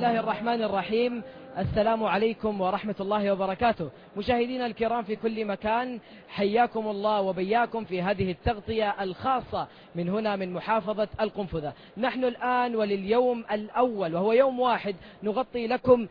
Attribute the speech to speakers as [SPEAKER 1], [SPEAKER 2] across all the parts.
[SPEAKER 1] الله الرحمن الرحيم. السلام عليكم ورحمة الله وبركاته. مشاهدينا الكرام في كل مكان، حياكم الله وبياكم في هذه التغطية الخاصة من هنا من محافظة القنفذة. نحن الآن ولليوم الأول وهو يوم واحد نغطي لكم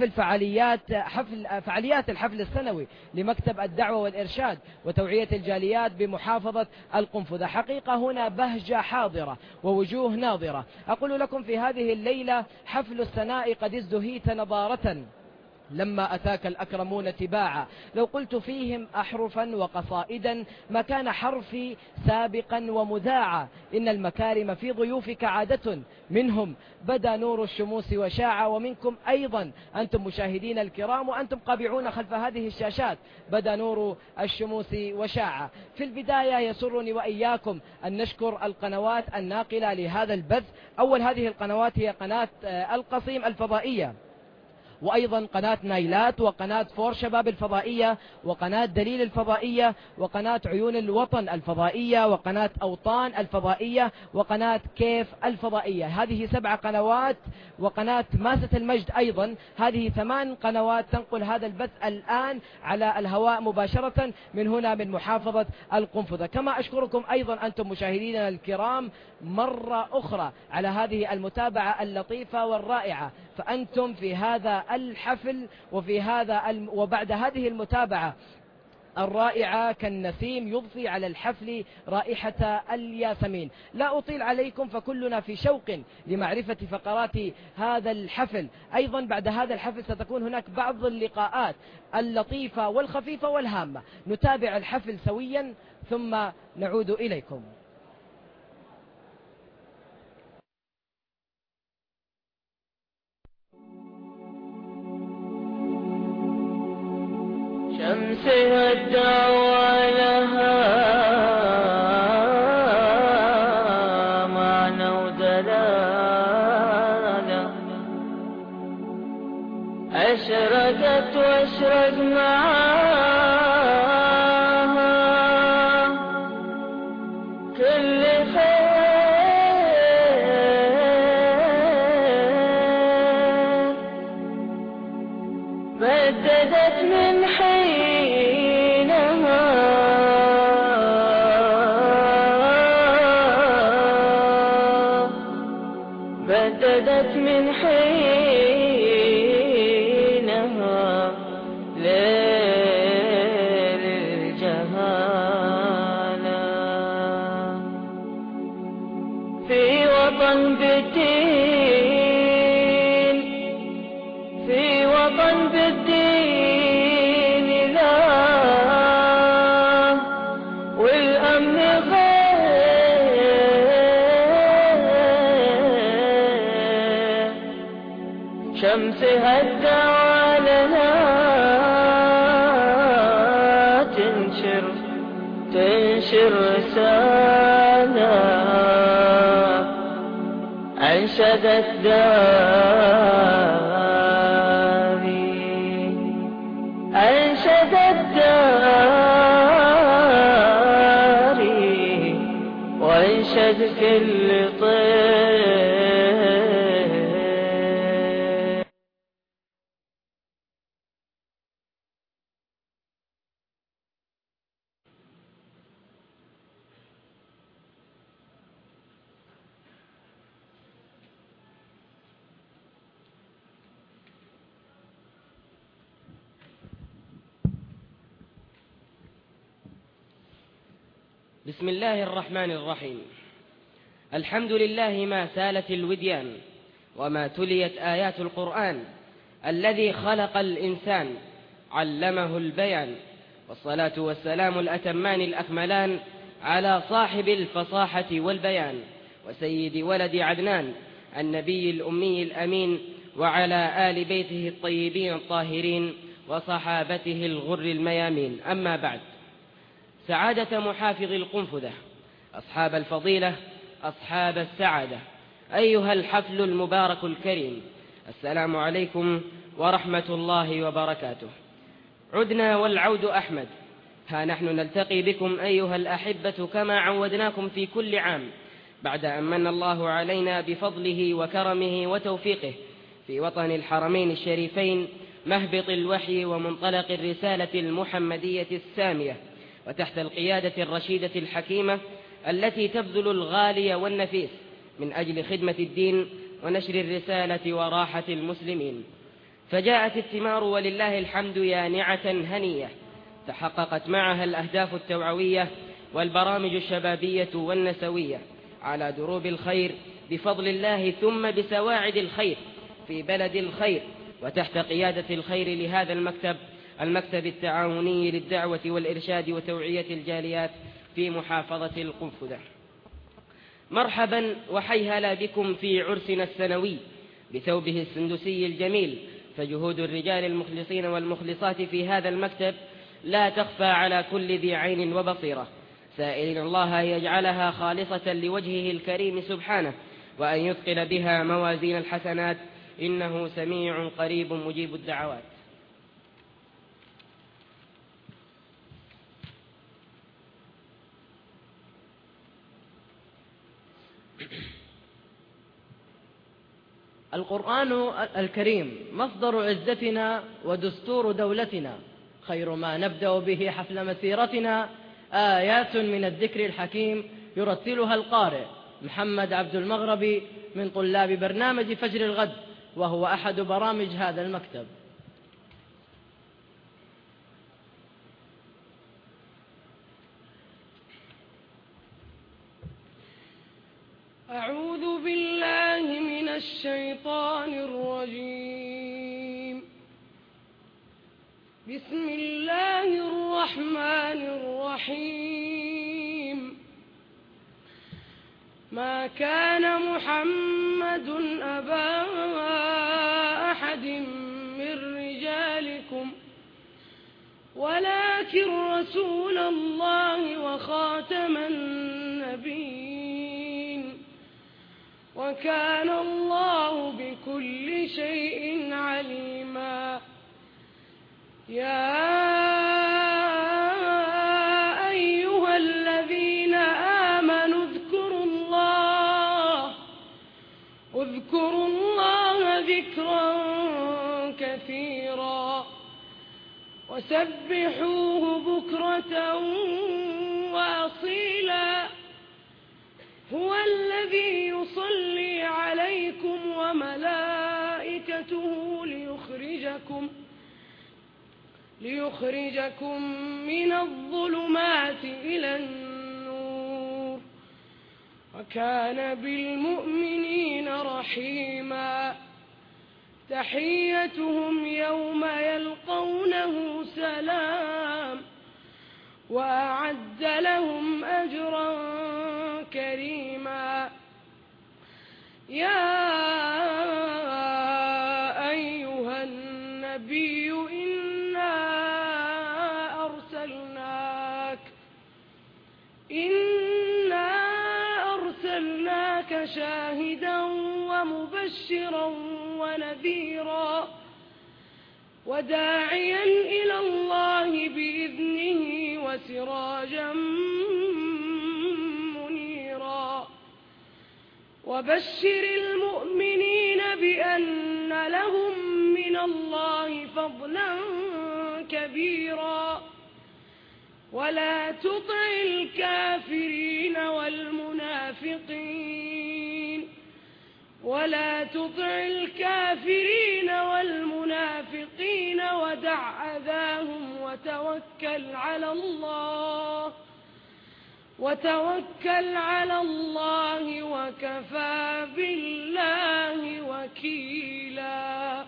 [SPEAKER 1] فعاليات الحفل السنوي لمكتب الدعوة والإرشاد وتوعية الجاليات بمحافظة القنفذة. حقيقة هنا بهجة حاضرة ووجوه ناظرة. أقول لكم في هذه الليلة حفل السناء قد ازدهيت نضارة لما أتاك الأكرمون تباعا، لو قلت فيهم أحرفا وقصائدا ما كان حرفي سابقا ومذاعا، إن المكارم في ضيوفك عادة، منهم بدا نور الشموس وشاع، ومنكم أيضا أنتم مشاهدين الكرام وأنتم قابعون خلف هذه الشاشات بدا نور الشموس وشاع. في البداية يسرني وإياكم أن نشكر القنوات الناقلة لهذا البث. أول هذه القنوات هي قناة القصيم الفضائية، وأيضا قناة نايلات، وقناة فور شباب الفضائية، وقناة دليل الفضائية، وقناة عيون الوطن الفضائية، وقناة أوطان الفضائية، وقناة كيف الفضائية. هذه 7 قنوات، وقناة ماسة المجد أيضا. هذه 8 قنوات تنقل هذا البث الآن على الهواء مباشرة من هنا من محافظة القنفذة. كما أشكركم أيضا أنتم مشاهدينا الكرام مرة أخرى على هذه المتابعة اللطيفة والرائعة، فأنتم في هذا الحفل وبعد هذه المتابعة الرائعة كالنسيم يضفي على الحفل رائحة الياسمين. لا أطيل عليكم فكلنا في شوق لمعرفة فقرات هذا الحفل. أيضا بعد هذا الحفل ستكون هناك بعض اللقاءات اللطيفة والخفيفة والهامة. نتابع الحفل سويا ثم نعود إليكم.
[SPEAKER 2] شمسها الدعوى لها معنى ودلالة، أشرقت واشرق معاها كل خير، بددت من بددت من حينها ليل الجهالة، في وطن بالدين، في وطن بالدين لا والأمن شمسها الدعوى لنا تنشر رسالة، أنشدت داري، أنشدت داري، وأنشد كل طير.
[SPEAKER 3] بسم الله الرحمن الرحيم. الحمد لله ما سالت الوديان وما تليت آيات القرآن، الذي خلق الإنسان علمه البيان، والصلاة والسلام الأتمان الأكملان على صاحب الفصاحة والبيان، وسيد ولد عدنان النبي الأمي الأمين، وعلى آل بيته الطيبين الطاهرين وصحابته الغر الميامين. أما بعد، سعادة محافظ القنفذة، أصحاب الفضيلة، أصحاب السعادة، أيها الحفل المبارك الكريم، السلام عليكم ورحمة الله وبركاته. عدنا والعود أحمد، ها نحن نلتقي بكم أيها الأحبة كما عودناكم في كل عام، بعد أن من الله علينا بفضله وكرمه وتوفيقه في وطن الحرمين الشريفين، مهبط الوحي ومنطلق الرسالة المحمدية السامية، وتحت القيادة الرشيدة الحكيمة التي تبذل الغالي والنفيس من أجل خدمة الدين ونشر الرسالة وراحة المسلمين. فجاءت الثمار ولله الحمد يانعة هنية، تحققت معها الأهداف التوعوية والبرامج الشبابية والنسوية على دروب الخير بفضل الله، ثم بسواعد الخير في بلد الخير، وتحت قيادة الخير لهذا المكتب التعاوني للدعوة والإرشاد وتوعية الجاليات في محافظة القنفذة. مرحبا وحيهلا بكم في عرسنا السنوي بثوبه السندسي الجميل، فجهود الرجال المخلصين والمخلصات في هذا المكتب لا تخفى على كل ذي عين وبصيرة، سائلين الله أن يجعلها خالصة لوجهه الكريم سبحانه، وأن يثقل بها موازين الحسنات، إنه سميع قريب مجيب الدعوات.
[SPEAKER 4] القرآن الكريم مصدر عزتنا ودستور دولتنا، خير ما نبدأ به حفل مسيرتنا آيات من الذكر الحكيم يرتلها القارئ محمد عبد المغربي من طلاب برنامج فجر الغد، وهو أحد برامج هذا المكتب.
[SPEAKER 5] أعوذ بالله من الشيطان الرجيم. بسم الله الرحمن الرحيم. ما كان محمد أبا أحد من رجالكم ولكن رسول الله وخاتم النبيين، وكان الله بكل شيء عليما. يا أيها الذين آمنوا اذكروا الله ذكرا كثيرا وسبحوه بكرة وأصيلا. هو الذي يصلي عليكم وملائكته ليخرجكم من الظلمات إلى النور، وكان بالمؤمنين رحيما. تحيتهم يوم يلقونه سلام، وأعد لهم أجرا كريما. يا أيها النبي إنا أرسلناك شاهدا ومبشرا ونذيرا وداعيا إلى الله بإذنه وسراجا منيرا. وبشر المؤمنين بأن لهم من الله فضلا كبيرا. ولا تطع الكافرين والمنافقين ودع أذاهم وتوكل على الله وكفى بالله وكيلا.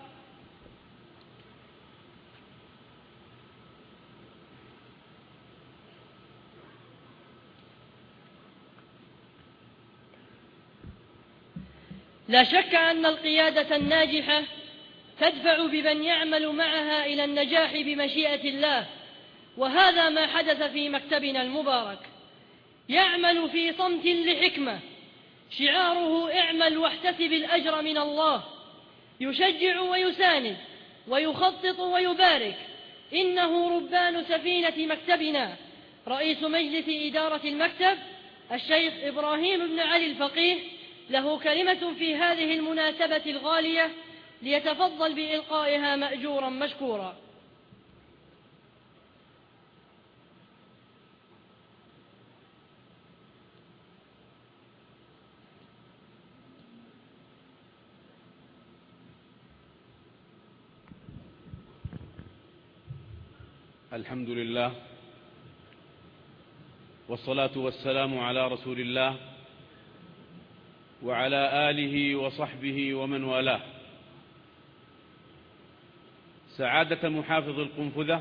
[SPEAKER 6] لا شك أن القيادة الناجحة تدفع بمن يعمل معها إلى النجاح بمشيئة الله، وهذا ما حدث في مكتبنا المبارك. يعمل في صمت لحكمة، شعاره اعمل واحتسب الأجر من الله، يشجع ويساند ويخطط ويبارك. إنه ربان سفينة مكتبنا رئيس مجلس إدارة المكتب الشيخ إبراهيم بن علي الفقيه، له كلمة في هذه المناسبة الغالية ليتفضل بإلقائها مأجورا مشكورا.
[SPEAKER 7] الحمد لله والصلاة والسلام على رسول الله وعلى آله وصحبه ومن والاه. سعادة محافظ القنفذة،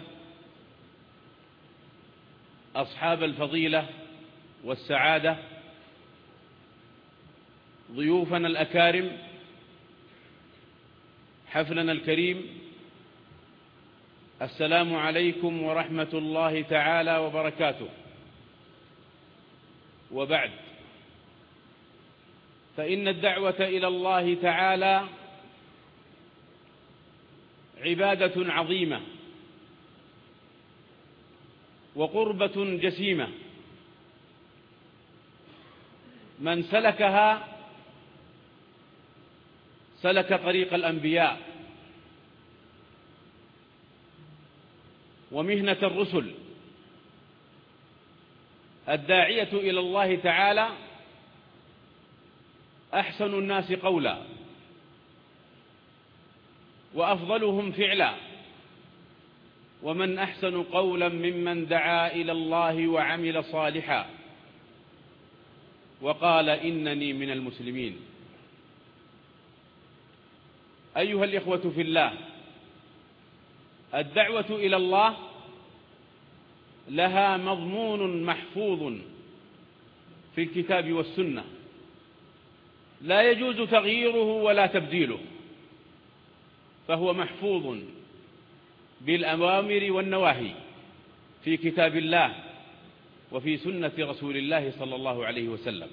[SPEAKER 7] أصحاب الفضيلة والسعادة، ضيوفنا الأكارم، حفلنا الكريم، السلام عليكم ورحمة الله تعالى وبركاته. وبعد، فإن الدعوة إلى الله تعالى عبادة عظيمة وقربة جسيمة، من سلكها سلك طريق الأنبياء ومهنة الرسل. الداعية إلى الله تعالى أحسن الناس قولا وأفضلهم فعلا، ومن أحسن قولا ممن دعا إلى الله وعمل صالحا وقال إنني من المسلمين. أيها الإخوة في الله، الدعوة إلى الله لها مضمون محفوظ في الكتاب والسنة، لا يجوز تغييره ولا تبديله، فهو محفوظ بالأوامر والنواهي في كتاب الله وفي سنة رسول الله صلى الله عليه وسلم.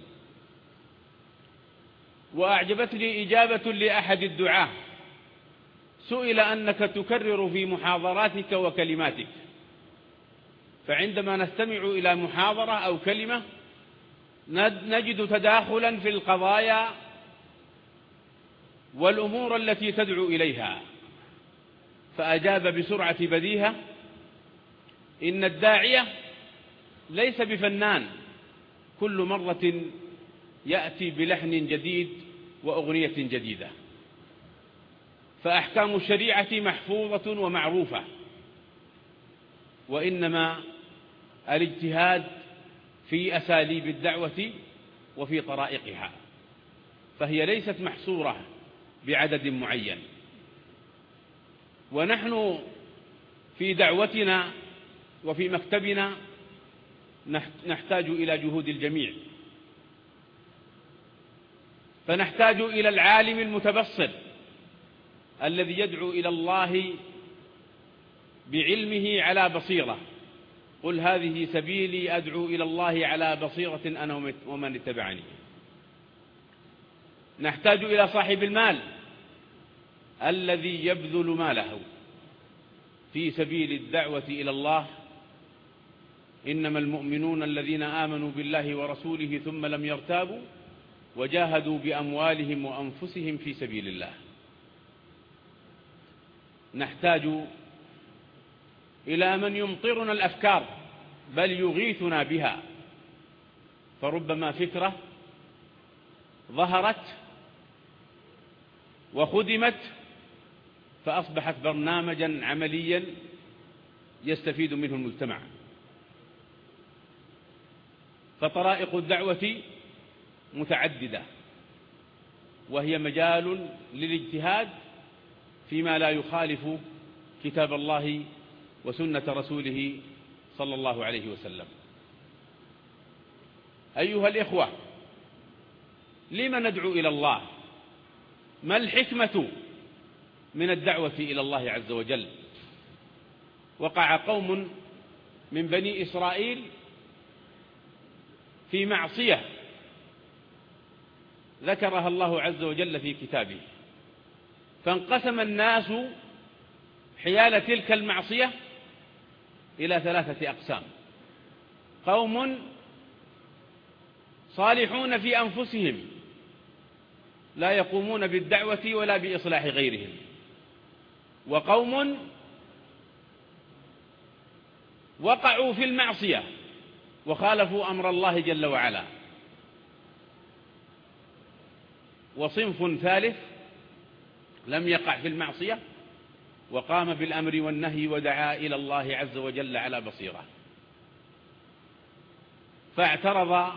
[SPEAKER 7] وأعجبتني إجابة لأحد الدعاة، سئل أنك تكرر في محاضراتك وكلماتك، فعندما نستمع إلى محاضرة أو كلمة نجد تداخلا في القضايا والأمور التي تدعو إليها، فأجاب بسرعة بديهة: إن الداعية ليس بفنان كل مرة يأتي بلحن جديد وأغنية جديدة، فأحكام الشريعة محفوظة ومعروفة، وإنما الاجتهاد في أساليب الدعوة وفي طرائقها، فهي ليست محصورة بعدد معين. ونحن في دعوتنا وفي مكتبنا نحتاج إلى جهود الجميع، فنحتاج إلى العالم المتبصر الذي يدعو إلى الله بعلمه على بصيرة، قل هذه سبيلي أدعو إلى الله على بصيرة أنا ومن اتبعني. نحتاج إلى صاحب المال الذي يبذل ماله في سبيل الدعوة إلى الله، إنما المؤمنون الذين آمنوا بالله ورسوله ثم لم يرتابوا وجاهدوا بأموالهم وأنفسهم في سبيل الله. نحتاج إلى من يمطرنا الأفكار بل يغيثنا بها، فربما فكرة ظهرت وخدمت فأصبحت برنامجا عمليا يستفيد منه المجتمع. فطرائق الدعوة متعددة، وهي مجال للاجتهاد فيما لا يخالف كتاب الله وسنة رسوله صلى الله عليه وسلم. أيها الإخوة، لما ندعو إلى الله؟ ما الحكمة من الدعوة إلى الله عز وجل؟ وقع قوم من بني إسرائيل في معصية ذكرها الله عز وجل في كتابه، فانقسم الناس حيال تلك المعصية إلى 3 أقسام: قوم صالحون في أنفسهم لا يقومون بالدعوة ولا بإصلاح غيرهم، وقوم وقعوا في المعصية وخالفوا أمر الله جل وعلا، وصنف ثالث لم يقع في المعصية وقام بالأمر والنهي ودعا إلى الله عز وجل على بصيرة. فاعترض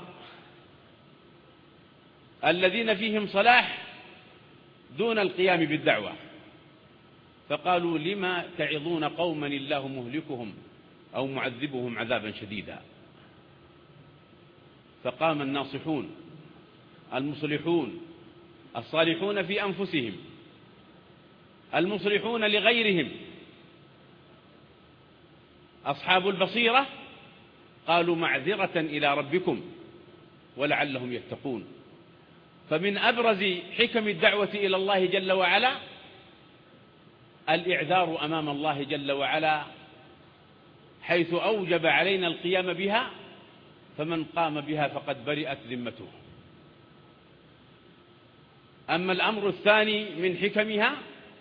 [SPEAKER 7] الذين فيهم صلاح دون القيام بالدعوة، فقالوا: لما تعظون قوما الله مهلكهم أو معذبهم عذابا شديدا؟ فقام الناصحون المصلحون الصالحون في أنفسهم المصلحون لغيرهم أصحاب البصيرة، قالوا: معذرة إلى ربكم ولعلهم يتقون. فمن أبرز حكم الدعوة إلى الله جل وعلا الإعذار أمام الله جل وعلا، حيث أوجب علينا القيام بها، فمن قام بها فقد برئت ذمته. أما الأمر الثاني من حكمها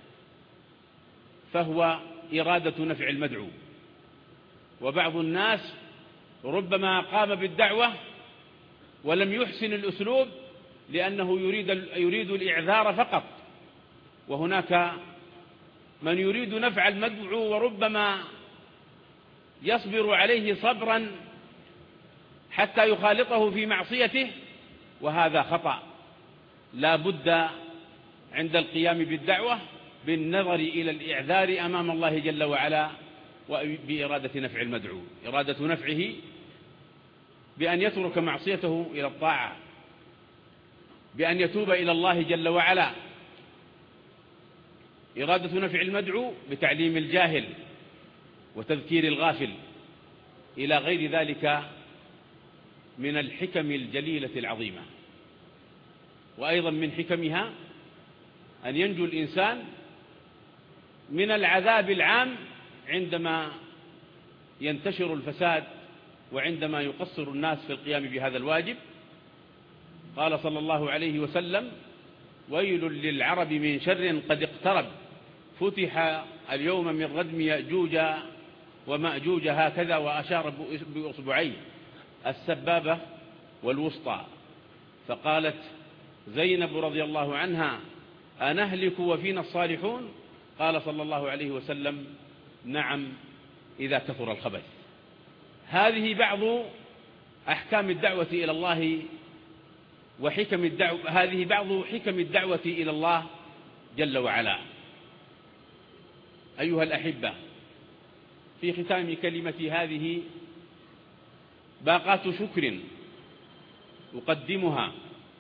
[SPEAKER 7] فهو إرادة نفع المدعو. وبعض الناس ربما قام بالدعوة ولم يحسن الأسلوب لأنه يريد الإعذار فقط، وهناك من يريد نفع المدعو وربما يصبر عليه صبرا حتى يخالطه في معصيته، وهذا خطأ. لا بد عند القيام بالدعوة بالنظر إلى الإعذار أمام الله جل وعلا وبإرادة نفع المدعو، إرادة نفعه بأن يترك معصيته إلى الطاعة، بأن يتوب إلى الله جل وعلا، إرادة نفع المدعو بتعليم الجاهل وتذكير الغافل، إلى غير ذلك من الحكم الجليلة العظيمة. وأيضا من حكمها أن ينجو الإنسان من العذاب العام عندما ينتشر الفساد وعندما يقصر الناس في القيام بهذا الواجب. قال صلى الله عليه وسلم: ويل للعرب من شر قد اقترب، فتح اليوم من ردم يأجوج ومأجوج هكذا، وأشار بأصبعيه السبابة والوسطى. فقالت زينب رضي الله عنها: أنهلك وفينا الصالحون؟ قال صلى الله عليه وسلم: نعم، إذا كثر الخبث. هذه بعض أحكام الدعوة إلى الله وحكم الدعوة، هذه بعض حكم الدعوة إلى الله جل وعلا. أيها الأحبة، في ختام كلمتي هذه باقات شكر أقدمها،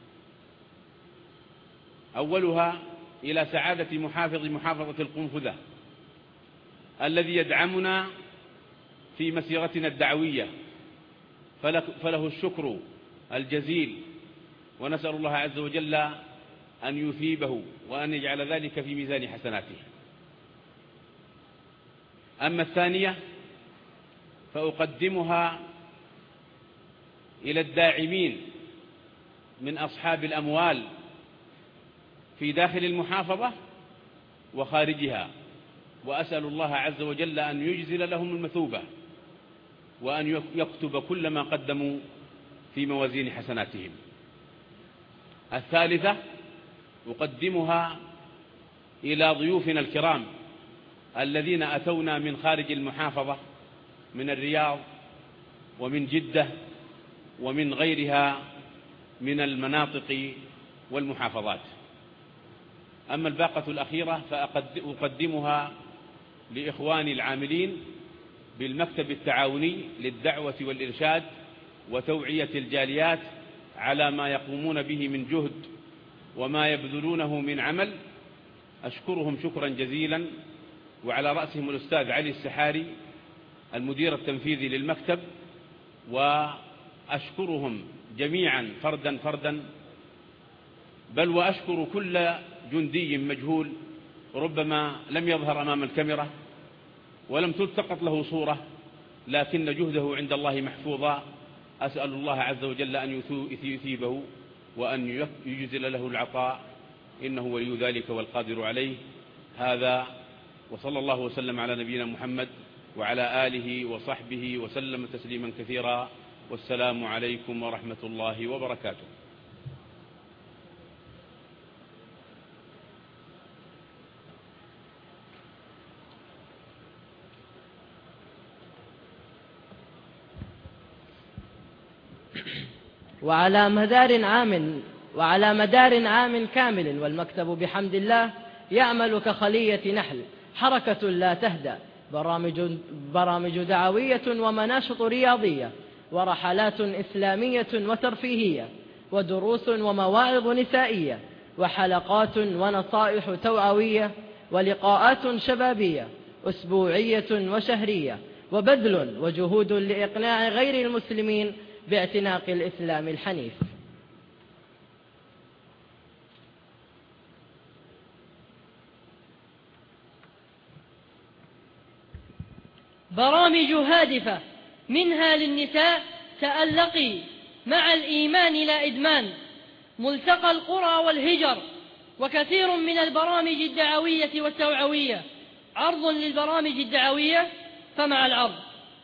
[SPEAKER 7] أولها إلى سعادة محافظة القنفذة الذي يدعمنا في مسيرتنا الدعوية، فله الشكر الجزيل، ونسأل الله عز وجل أن يثيبه وأن يجعل ذلك في ميزان حسناته. أما الثانية فأقدمها إلى الداعمين من أصحاب الأموال في داخل المحافظة وخارجها، وأسأل الله عز وجل أن يجزل لهم المثوبة وأن يكتب كل ما قدموا في موازين حسناتهم. الثالثة أقدمها إلى ضيوفنا الكرام الذين أتونا من خارج المحافظة، من الرياض ومن جدة ومن غيرها من المناطق والمحافظات. أما الباقة الأخيرة فأقدمها لإخواني العاملين بالمكتب التعاوني للدعوة والإرشاد وتوعية الجاليات على ما يقومون به من جهد وما يبذلونه من عمل. أشكرهم شكرا جزيلا، وعلى رأسهم الأستاذ علي السحاري المدير التنفيذي للمكتب، وأشكرهم جميعا فردا فردا، بل وأشكر كل جندي مجهول ربما لم يظهر أمام الكاميرا ولم تلتقط له صورة، لكن جهده عند الله محفوظا. أسأل الله عز وجل أن يثيبه وأن يجزل له العطاء إنه ولي ذلك والقادر عليه. هذا، وصلى الله وسلم على نبينا محمد وعلى آله وصحبه وسلم تسليما كثيرا، والسلام عليكم ورحمة الله وبركاته.
[SPEAKER 4] وعلى مدار عام كامل والمكتب بحمد الله يعمل كخلية نحل، حركة لا تهدأ، برامج دعوية ومناشط رياضية ورحلات إسلامية وترفيهية ودروس ومواعظ نسائية وحلقات ونصائح توعوية ولقاءات شبابية أسبوعية وشهرية، وبذل وجهود لإقناع غير المسلمين باعتناق الإسلام الحنيف.
[SPEAKER 6] برامج هادفة منها للنساء تألقي مع الإيمان لا إدمان، ملتقى القرى والهجر، وكثير من البرامج الدعوية والتوعوية. عرض للبرامج الدعوية فمع العرض.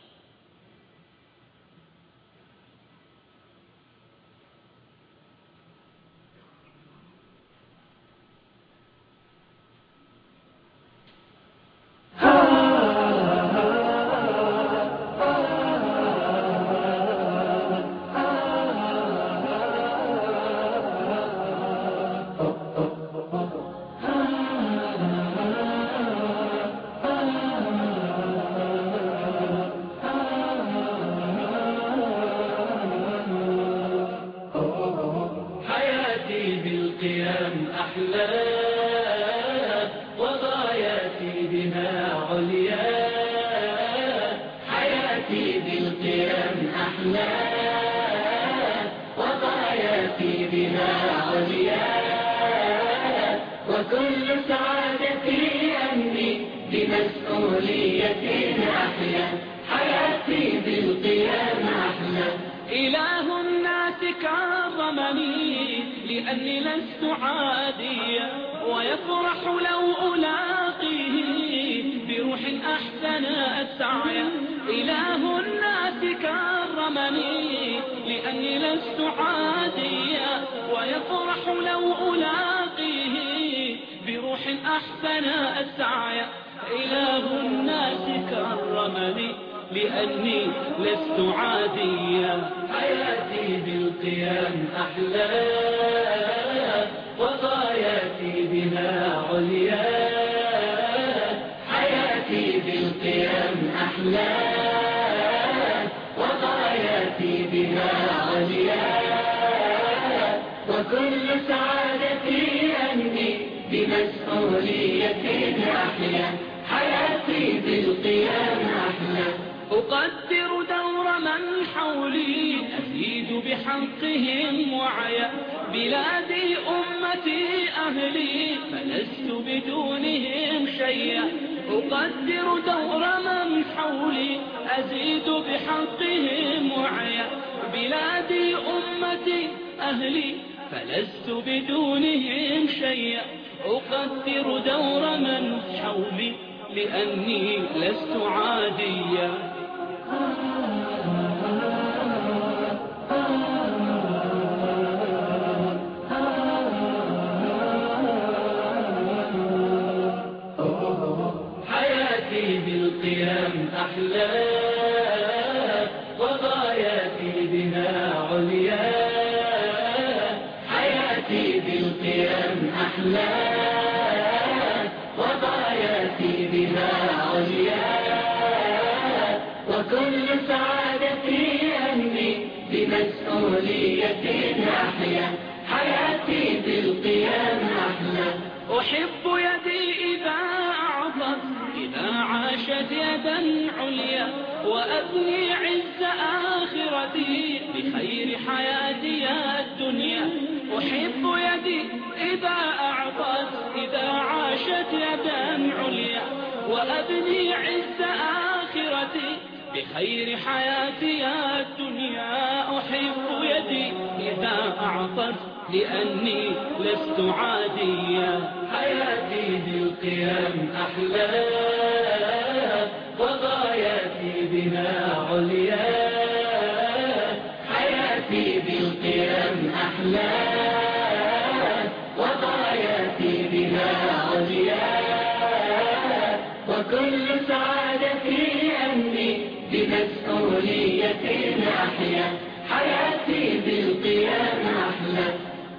[SPEAKER 8] إله الناس كرمني لأني لست عاديا، ويفرح لو ألاقيه بروح أحسن السعي. إله الناس كرمني لأني لست عاديا، ويفرح لو ألاقيه بروح أحسن السعي. إله الناس كرمني لأني لست عاديا، حياتي بالقيام أحلى وغاياتي بها عليا. حياتي بالقيام أحلى وغاياتي بها عليا، وكل سعادتي أني بمسؤولية أحيا. حياتي بالقيام أحلى، أقدر دور من حولي، أزيد بحقهم وعيا. بلادي أمتي أهلي، فلست بدونهم شيئا. أقدر دور من حولي، أزيد بحقهم وعيا. بلادي أمتي أهلي، فلست بدونهم شيئا. أقدر دور من حولي لأني لست عاديا. حياتي بالقيام أحلى وغاياتي بها عليا. حياتي بالقيام أحلى وغاياتي بها عليا، وكل سعادتي أني بمسؤولية أحيا. حياتي بالقيام أحلى، أحب يدي إذا أعطت، إذا عاشت يدا عليا. وأبني عز آخرتي بخير حياتي الدنيا. أحب يدي إذا أعطت، إذا عاشت يدا عليا. وأبني عز آخرتي بخير حياتي الدنيا. أحب يدي إذا أعطت لأني لست عاديا. حياتي بالقيام أحلى وغاياتي بها عليا. حياتي بالقيام أحلى وغاياتي بها عليا. وكل سعادتي أني بمسؤولية أحيا. حياتي بالقيام أحلى.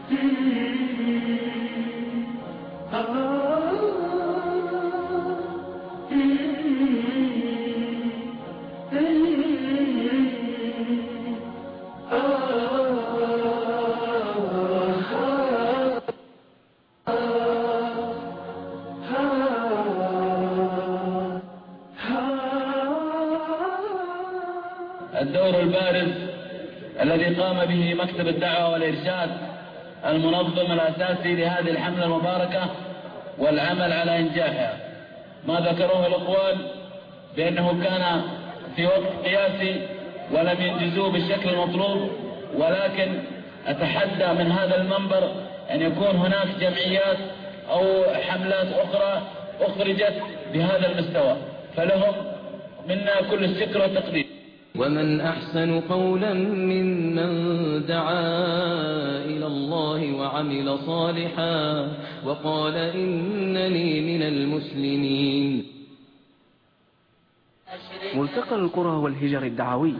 [SPEAKER 9] الدور البارز الذي قام به مكتب الدعوة والإرشاد المنظم الأساسي لهذه الحملة المباركة والعمل على إنجاحها. ما ذكروه الأخوان بأنه كان في وقت قياسي ولم ينجزوه بالشكل المطلوب، ولكن أتحدى من هذا المنبر أن يكون هناك جمعيات أو حملات أخرى أخرجت بهذا المستوى، فلهم منا كل الشكر والتقدير.
[SPEAKER 10] ومن أحسن قولا ممن دعا إلى الله وعمل صالحا وقال إنني من المسلمين.
[SPEAKER 11] ملتقى القرى والهجر الدعوي،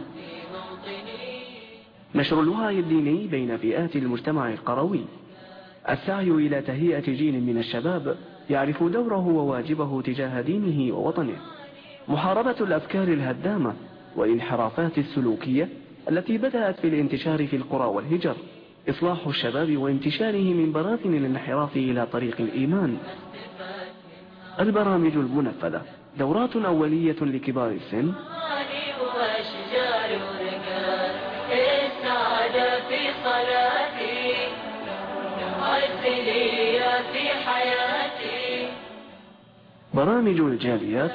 [SPEAKER 11] نشر الوعي الديني بين فئات المجتمع القروي، السعي إلى تهيئة جيل من الشباب يعرف دوره وواجبه تجاه دينه ووطنه، محاربة الأفكار الهدامة والانحرافات السلوكية التي بدأت في الانتشار في القرى والهجر، إصلاح الشباب وانتشاره من براثن الانحراف إلى طريق الإيمان. البرامج المنفذة: دورات أولية لكبار السن، برامج الجاليات،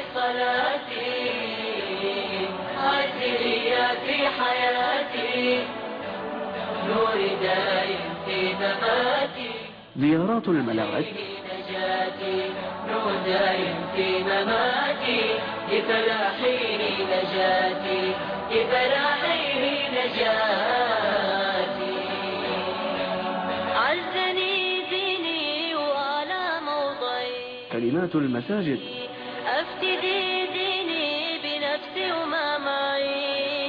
[SPEAKER 2] في حياتي نور دايم في مماتي،
[SPEAKER 11] زيارات الملاعب،
[SPEAKER 2] نجاتي نور دايم في مماتي، لفلاحين نجاتي لفلاحين نجاتي. عزني ديني وعلى موضعي
[SPEAKER 11] كلمات المساجد،
[SPEAKER 2] أفتدي ديني بنفسي وما معي،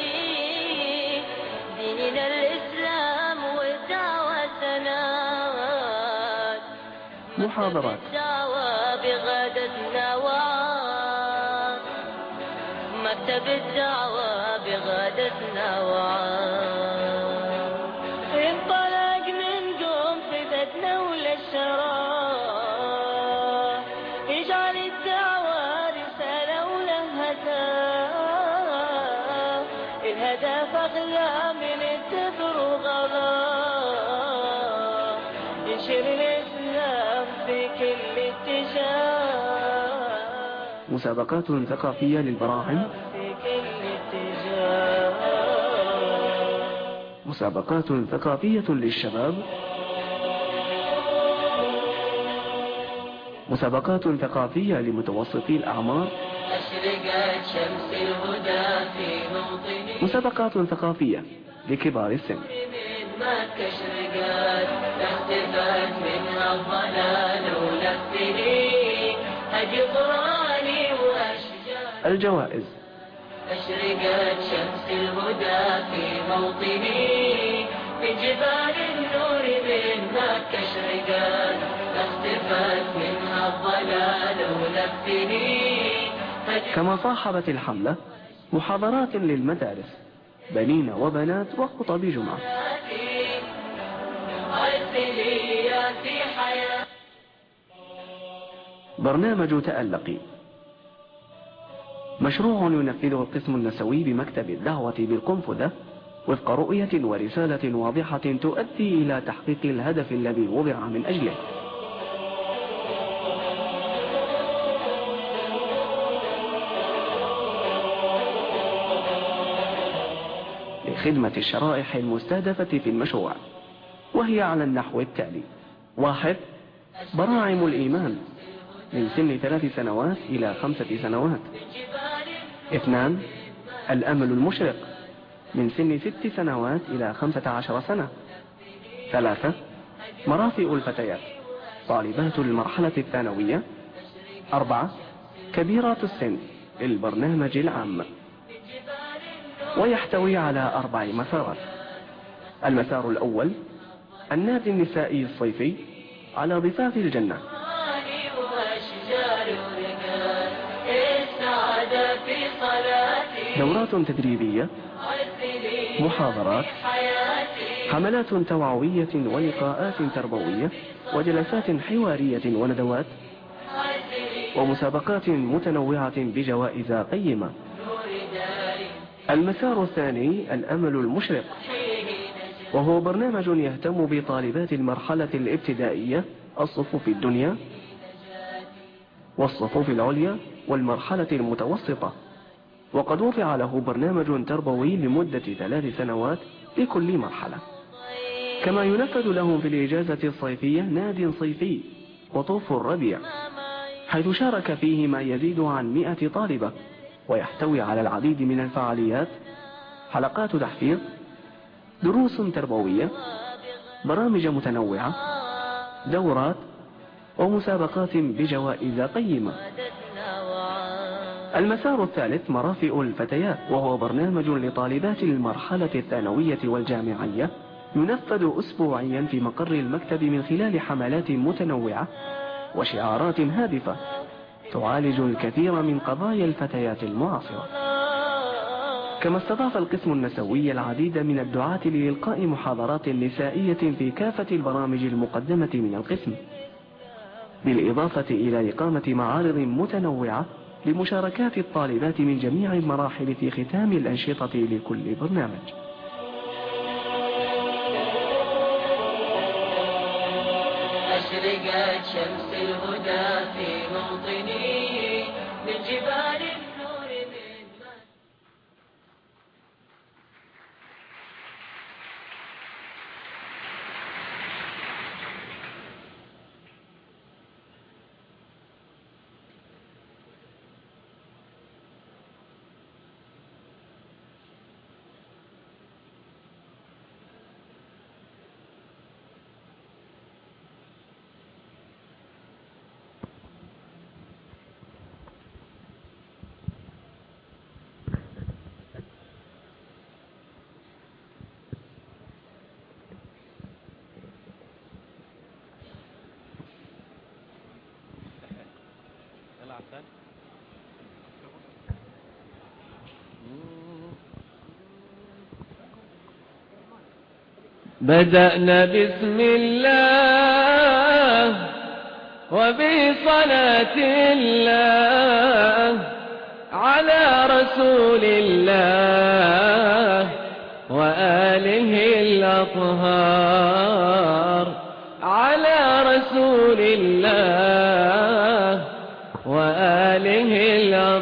[SPEAKER 2] ديننا الإسلام والدعوة سنوات،
[SPEAKER 11] محاضرات،
[SPEAKER 2] الدعوة بغادتنا وعاد، مكتب الدعوة بغادتنا وعاد، انطلق من قوم صفتنا ولا الشراب، اجعل الدعوة رسالة ولها هدف، الهدف أغلى من الدبر وغلا، ينشر الإسلام في كل اتجاه،
[SPEAKER 11] مسابقات ثقافية للبراعم،
[SPEAKER 2] في كل اتجاه،
[SPEAKER 11] مسابقات ثقافية للشباب، مسابقات ثقافية لمتوسطي الأعمار،
[SPEAKER 2] أشرقت شمس الهدى في موطني،
[SPEAKER 11] مسابقات ثقافية لكبار السن.
[SPEAKER 2] من مكة أشرقت اختفت منها الضلال ولفتني هدي قراني وأشجار،
[SPEAKER 11] الجوائز،
[SPEAKER 2] أشرقت شمس الهدى في موطني، من جبال النور من مكة أشرقت اختفت منها الضلال ولفتني.
[SPEAKER 11] كما صاحبت الحملة محاضرات للمدارس، بنين وبنات وخطب جمعة. برنامج تألقي، مشروع ينفذه القسم النسوي بمكتب الدعوة بالقنفذة وفق رؤية ورسالة واضحة تؤدي إلى تحقيق الهدف الذي وضع من أجله. لخدمة الشرائح المستهدفة في المشروع وهي على النحو التالي: 1. براعم الإيمان من سن 3 سنوات إلى 5 سنوات. 2. الأمل المشرق من سن 6 سنوات إلى 15 سنة. 3. مرافئ الفتيات طالبات المرحلة الثانوية. 4. كبيرات السن للبرنامج العام. ويحتوي على 4 مسارات. المسار الأول النادي النسائي الصيفي على ضفاف الجنة، دورات تدريبية، محاضرات، حملات توعوية ولقاءات تربوية وجلسات حوارية وندوات، ومسابقات متنوعة بجوائز قيمة. المسار الثاني الأمل المشرق، وهو برنامج يهتم بطالبات المرحلة الابتدائية، الصفوف الدنيا والصفوف العليا والمرحلة المتوسطة، وقد وضع له برنامج تربوي لمدة 3 سنوات لكل مرحلة. كما ينفذ لهم في الإجازة الصيفية ناد صيفي قطوف الربيع، حيث شارك فيه ما يزيد عن 100 طالبة، ويحتوي على العديد من الفعاليات: حلقات تحفيظ، دروس تربوية، برامج متنوعة، دورات، ومسابقات بجوائز قيمة. المسار الثالث مرافئ الفتيات، وهو برنامج لطالبات المرحلة الثانوية والجامعية، ينفذ أسبوعيا في مقر المكتب من خلال حملات متنوعة وشعارات هادفة تعالج الكثير من قضايا الفتيات المعاصرة. كما استضاف القسم النسوي العديد من الدعاة لإلقاء محاضرات نسائية في كافة البرامج المقدمة من القسم، بالإضافة إلى إقامة معارض متنوعة لمشاركات الطالبات من جميع المراحل في ختام الأنشطة لكل برنامج.
[SPEAKER 2] أشرقت شمس الهدى في موطني من جبال النور من
[SPEAKER 10] بدأنا بسم الله وبصلاة الله على رسول الله وآله الأطهار، على رسول الله وآله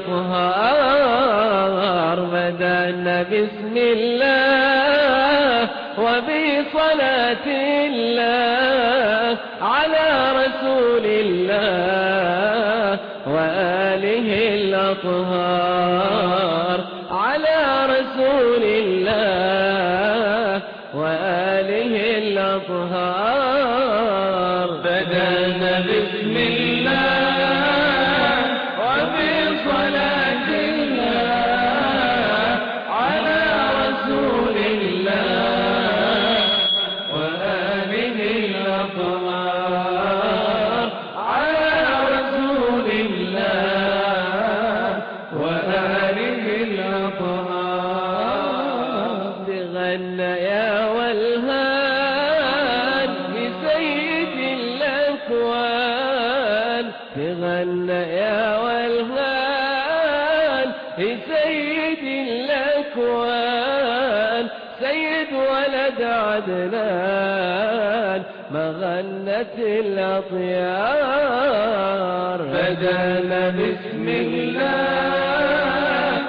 [SPEAKER 10] الأطهار. بدأنا بسم الله وبصلاة الله على رسول الله وآله الأطهار، على رسول الله وآله الأطهار. بدأنا بسم الله وبصلاة الله على رسول الله وآله الأطهار، على رسول الله وآله الأطهار. بغنى يا والهان بسيد الأكوان، بغنى يا والهان بسيد الأكوان، سيد ولد عدنان مغنة الأطيار. بدأنا بسم الله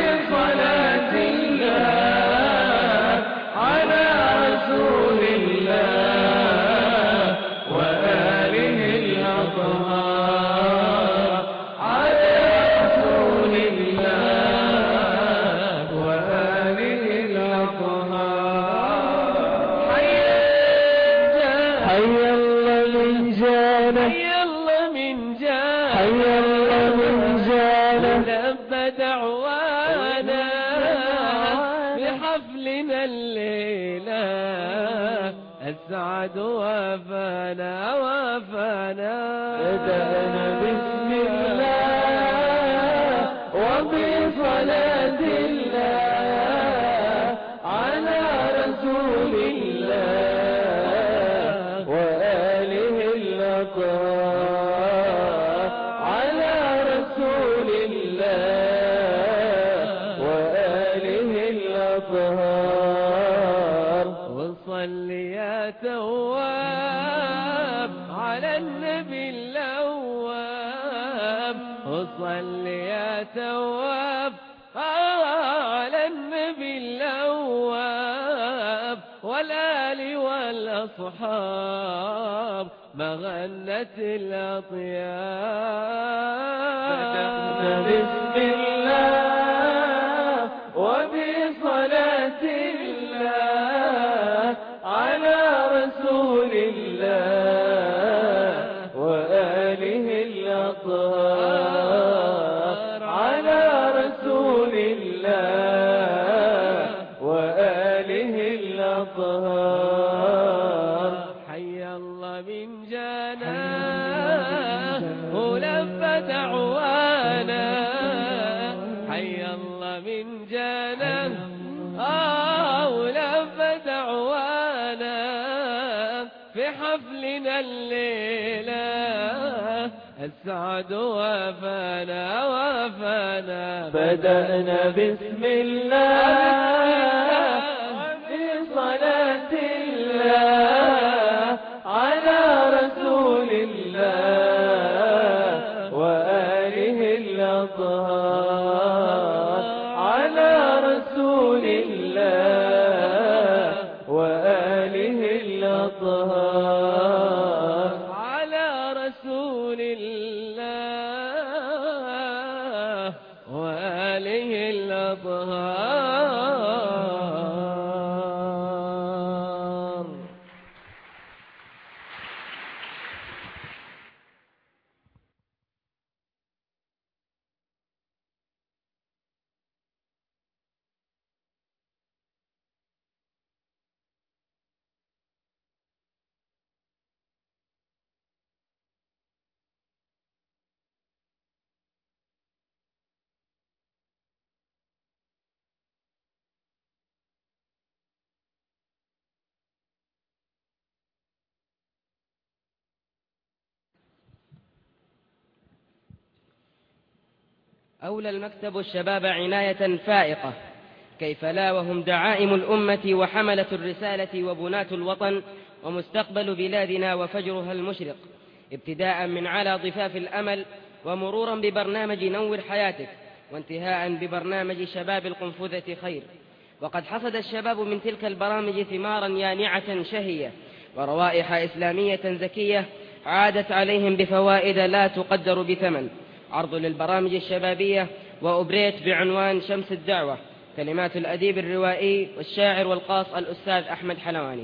[SPEAKER 10] وبصلاة الله على رسول الله حي الله من جانا حي الله من جانا حي الله من جانا لبى دعوانا بحفلنا الليلة السعد وافانا وافانا بدأنا بسم الله وبصلاة الله على رسول الله وآله الأطهار على رسول الله وآله الأطهار وصل يا تواب على النبي الأواب وصل يا تواب على النبي الأواب والآل والأصحاب مغنت الأطياب بسم الله وبصلاة الله على رسول الله وآله الأطهار على رسول الله وآله الأطهار حي الله من جانا ولف دعوانا حي الله من جانا ولف دعوانا في حفلنا الليلة السعد وافانا وافانا بدأنا بسم الله في صلاة الله على رسول الله وآله الأطهار على رسول الله وآله الأطهار على رسول الله وآله الأطهار.
[SPEAKER 3] أولى المكتب الشباب عناية فائقة، كيف لا وهم دعائم الأمة وحملة الرسالة وبناة الوطن ومستقبل بلادنا وفجرها المشرق، ابتداء من على ضفاف الأمل ومرورا ببرنامج نور حياتك وانتهاء ببرنامج شباب القنفذة خير. وقد حصد الشباب من تلك البرامج ثمارا يانعة شهية وروائح إسلامية زكية عادت عليهم بفوائد لا تقدر بثمن. عرض للبرامج الشبابية وأبريت بعنوان شمس الدعوة، كلمات الأديب الروائي والشاعر والقاص الأستاذ أحمد حلواني.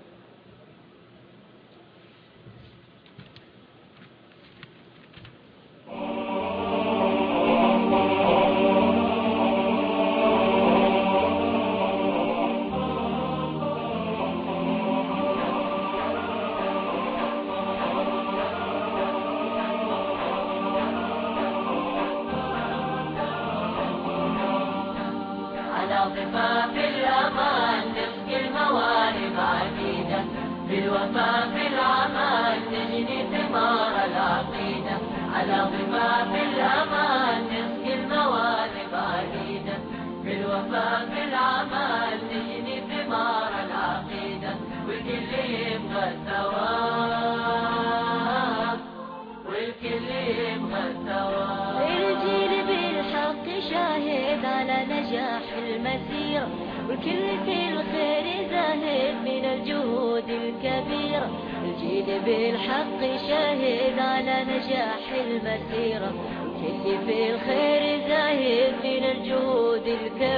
[SPEAKER 2] ضفاف الأمان نسقي الموارد عديدة، بالوفاء في الأمان نجني ثمار العقيدة. على ضفاف الأمان نسقي الموارد عديدة، بالوفاء في الأمان نجني ثمار العقيدة. والكل يبغى الثواب، والكل يبغى الثواب.
[SPEAKER 12] الجيل بالحق شاهد على نجاح المسيرة، والكل في الخير زاهد من الجهود الكبيرة. الجيل بالحق شاهد على نجاح المسيرة، والكل في الخير زاهد من الجهود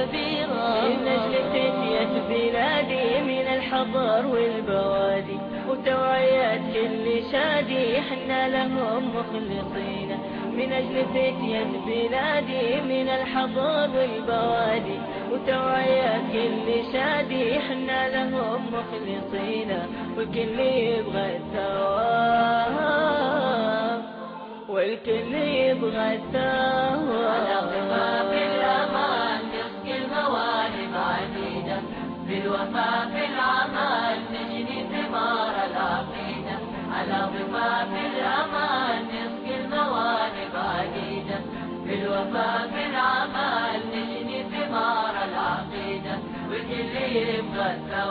[SPEAKER 12] الكبيرة. من أجل تنمية بلادي من الحضر والبوادي، وتوعية كل شادي حنا لهم مخلصين من أجل فتية بلادي من الحضر والبوادي وتوعية كل شادي حنا لهم مخلصين والكل يبغى الثواب والكل يبغى الثواب
[SPEAKER 2] على ضفاف الأمان نسقي المواهب عديدة بالوفاء في العمل نجني ثمار العقيدة على ضفاف الأمان نسقي المواهب عديدة بالوفاء في العمل نجني ثمار العقيدة والكل يبغى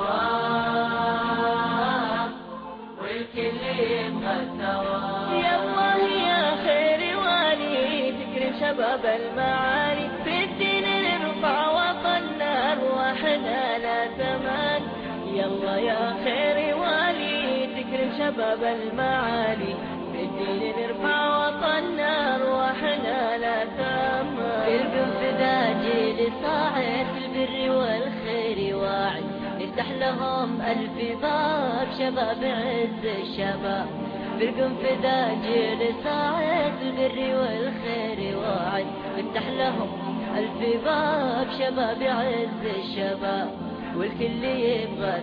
[SPEAKER 2] الثواب والكل يبغى الثواب
[SPEAKER 12] يا الله يا خير والي تكرم شباب المعالي في الدين نرفع وطننا أرواحنا لا ثمان يلا يا خير والي تكرم شباب المعالي في الدين نرفع وطننا أرواحنا لا ثمان
[SPEAKER 2] قلبهم فدا جيل صاعد في البر والخير واعد نفتح لهم ألف باب شباب عز الشباب برقم فدا جيل صاعد في البر والخير واعد نفتح لهم ألف باب شباب عز الشباب والكل يبغى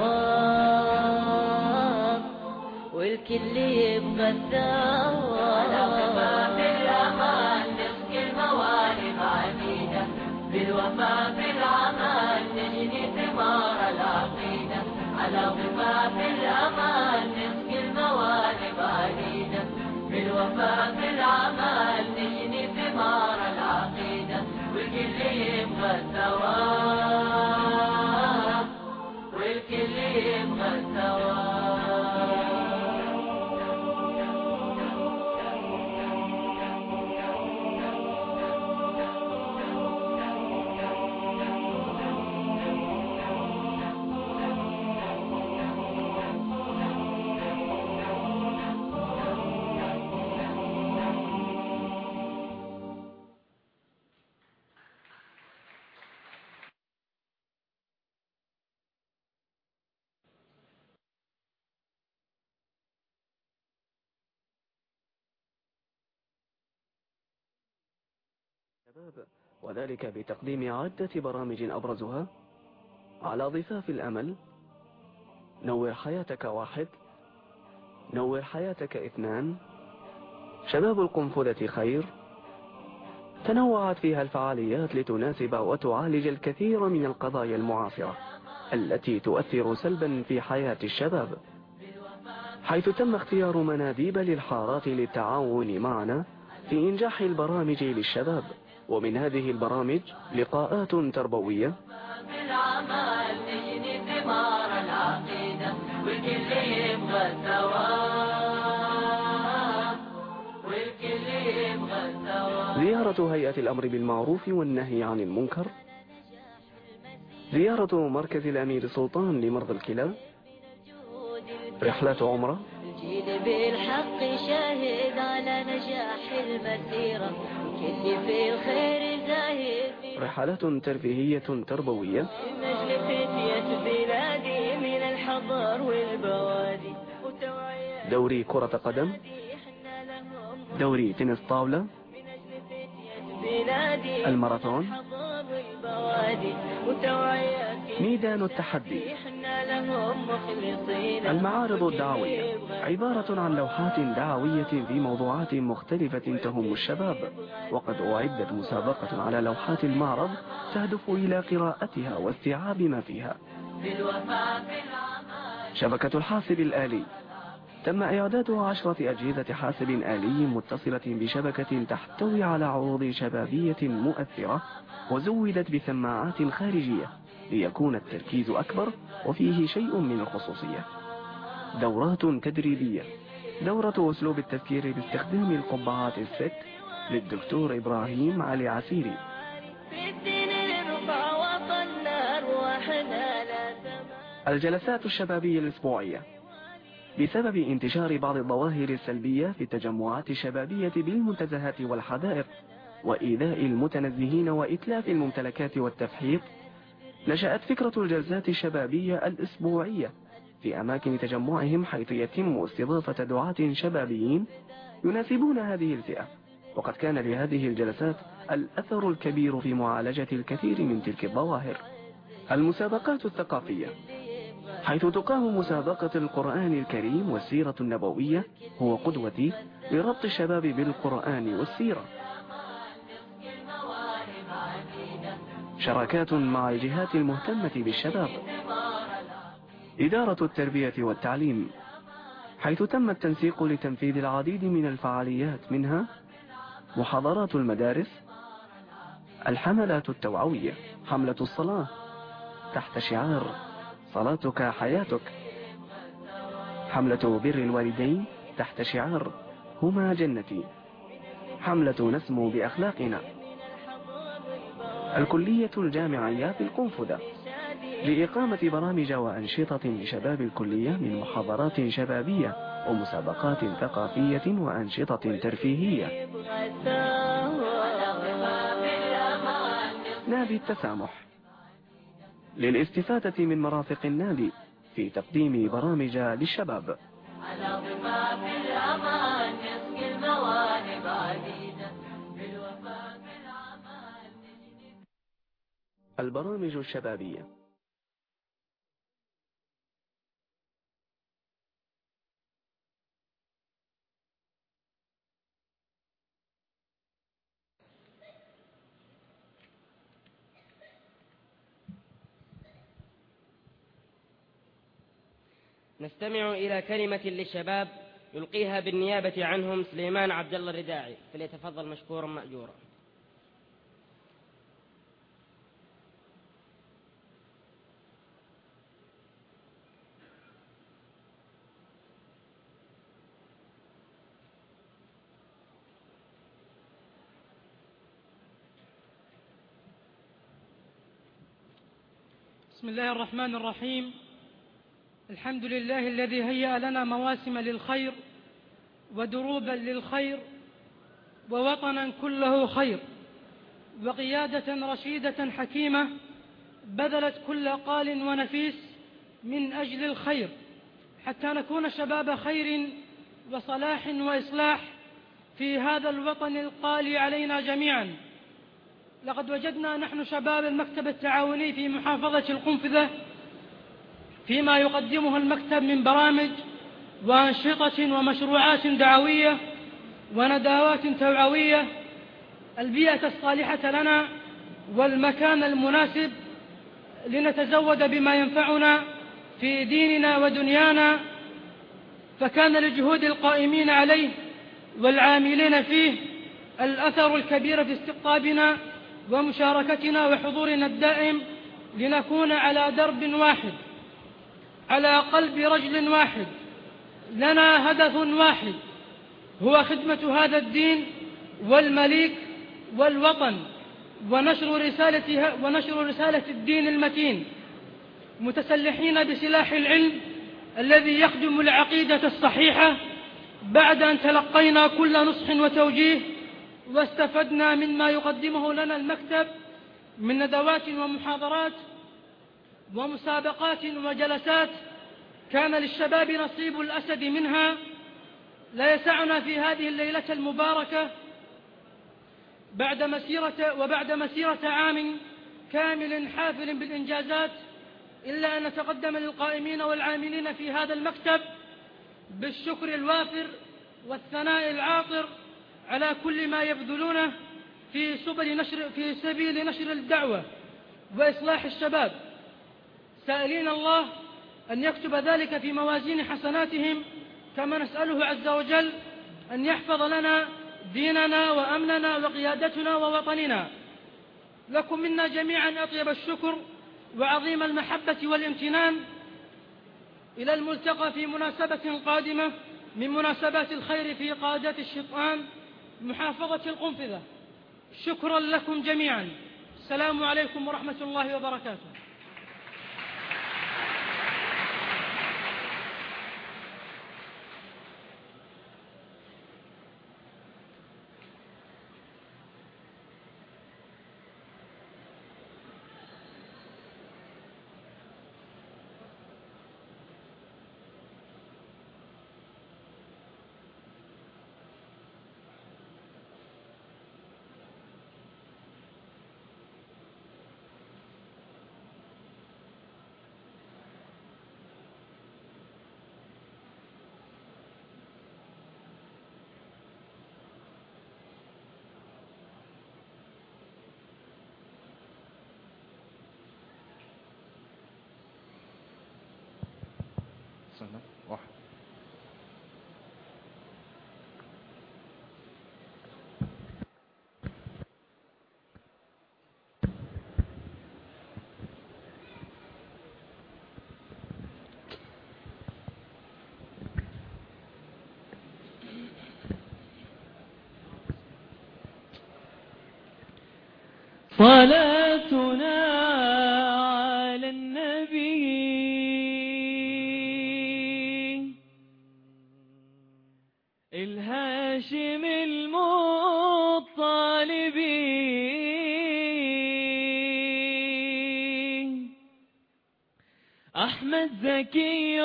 [SPEAKER 2] الثواب والكل يبغى الثواب على ضفاف الأمان نسقي المواهب عديدة بالوفاء في العمل نجني ثمار العقيدة على ضفاف الأمان نسقي المواهب عديدة بالوفاء في العمل نجني ثمار العقيدة والكل يبغى الثواب والكل يبغى الثواب
[SPEAKER 11] وذلك بتقديم عدة برامج أبرزها على ضفاف الأمل، نور حياتك 1، نور حياتك 2، شباب القنفذة خير. تنوعت فيها الفعاليات لتناسب وتعالج الكثير من القضايا المعاصرة التي تؤثر سلبا في حياة الشباب، حيث تم اختيار مناديب للحارات للتعاون معنا في إنجاح البرامج للشباب. ومن هذه البرامج لقاءات تربوية
[SPEAKER 2] بالعمل نجني ثمار العقيدة والكل يبغى الثواب والكل يبغى الثواب،
[SPEAKER 11] زيارة هيئة الأمر بالمعروف والنهي عن المنكر، زيارة مركز الأمير سلطان لمرضى الكلى، رحلة عمرة،
[SPEAKER 2] الجيل بالحق شاهد على نجاح المسيرة كل في الخير زاهد،
[SPEAKER 11] رحلات ترفيهية تربوية،
[SPEAKER 12] من أجل فتية بلادي من الحضر والبوادي
[SPEAKER 11] دوري كرة قدم، دوري تنس طاولة، الماراثون، ميدان التحدي، المعارض الدعوية، عبارة عن لوحات دعوية في موضوعات مختلفة تهم الشباب. وقد أعدت مسابقة على لوحات المعرض تهدف إلى قراءتها واستيعاب ما فيها. شبكة الحاسب الآلي، تم إعداد 10 أجهزة حاسب آلي متصلة بشبكة تحتوي على عروض شبابية مؤثرة وزودت بسماعات خارجية ليكون التركيز أكبر وفيه شيء من الخصوصية. دورات تدريبية، دورة أسلوب التفكير باستخدام القبعات الست للدكتور إبراهيم علي عسيري. الجلسات الشبابية الأسبوعية، بسبب انتشار بعض الظواهر السلبية في التجمعات الشبابية بالمنتزهات والحدائق وإيذاء المتنزهين وإتلاف الممتلكات والتفحيط، نشأت فكرة الجلسات الشبابية الأسبوعية في أماكن تجمعهم، حيث يتم استضافة دعاة شبابيين يناسبون هذه الفئة. وقد كان لهذه الجلسات الأثر الكبير في معالجة الكثير من تلك الظواهر. المسابقات الثقافية، حيث تقام مسابقة القرآن الكريم والسيرة النبوية هو قدوتي لربط الشباب بالقرآن والسيرة. شراكات مع الجهات المهتمة بالشباب. إدارة التربية والتعليم، حيث تم التنسيق لتنفيذ العديد من الفعاليات، منها محاضرات المدارس، الحملات التوعوية، حملة الصلاة تحت شعار صلاتك حياتك، حملة بر الوالدين تحت شعار هما جنتي، حملة نسمو بأخلاقنا، الكلية الجامعية في القنفذة لإقامة برامج وأنشطة لشباب الكلية من محاضرات شبابية ومسابقات ثقافية وأنشطة ترفيهية. نادي التسامح، للاستفادة من مرافق النادي في تقديم برامج للشباب. البرامج الشبابية،
[SPEAKER 3] نستمع إلى كلمة للشباب يلقيها بالنيابة عنهم سليمان عبد الله الرداعي، فليتفضل مشكورا مأجورا.
[SPEAKER 13] بسم الله الرحمن الرحيم. الحمد لله الذي هيأ لنا مواسم للخير ودروبا للخير ووطنا كله خير وقيادة رشيدة حكيمة بذلت كل قال ونفيس من أجل الخير حتى نكون شباب خير وصلاح وإصلاح في هذا الوطن القالي علينا جميعا. لقد وجدنا نحن شباب المكتب التعاوني في محافظة القنفذة فيما يقدمه المكتب من برامج وأنشطة ومشروعات دعوية وندوات توعوية البيئة الصالحة لنا والمكان المناسب لنتزود بما ينفعنا في ديننا ودنيانا، فكان لجهود القائمين عليه والعاملين فيه الأثر الكبير في استقطابنا ومشاركتنا وحضورنا الدائم لنكون على درب واحد، على قلب رجل واحد، لنا هدف واحد هو خدمة هذا الدين والمليك والوطن ونشر رسالة الدين المتين، متسلحين بسلاح العلم الذي يخدم العقيدة الصحيحة بعد أن تلقينا كل نصح وتوجيه واستفدنا مما يقدمه لنا المكتب من ندوات ومحاضرات ومسابقات وجلسات كان للشباب نصيب الأسد منها. لا يسعنا في هذه الليلة المباركة بعد مسيرة عام كامل حافل بالإنجازات إلا أن نتقدم للقائمين والعاملين في هذا المكتب بالشكر الوافر والثناء العاطر على كل ما يبذلونه في سبيل نشر الدعوة وإصلاح الشباب، سائلين الله أن يكتب ذلك في موازين حسناتهم، كما نسأله عز وجل أن يحفظ لنا ديننا وأمننا وقيادتنا ووطننا. لكم منا جميعا أطيب الشكر وعظيم المحبة والامتنان. إلى الملتقى في مناسبة قادمة من مناسبات الخير في قادة الشطآن محافظة القنفذة. شكرا لكم جميعا. السلام عليكم ورحمة الله وبركاته.
[SPEAKER 14] وسهلا. واحد.
[SPEAKER 10] صلاتنا على النبي الهاشم المطلبي أحمد زكي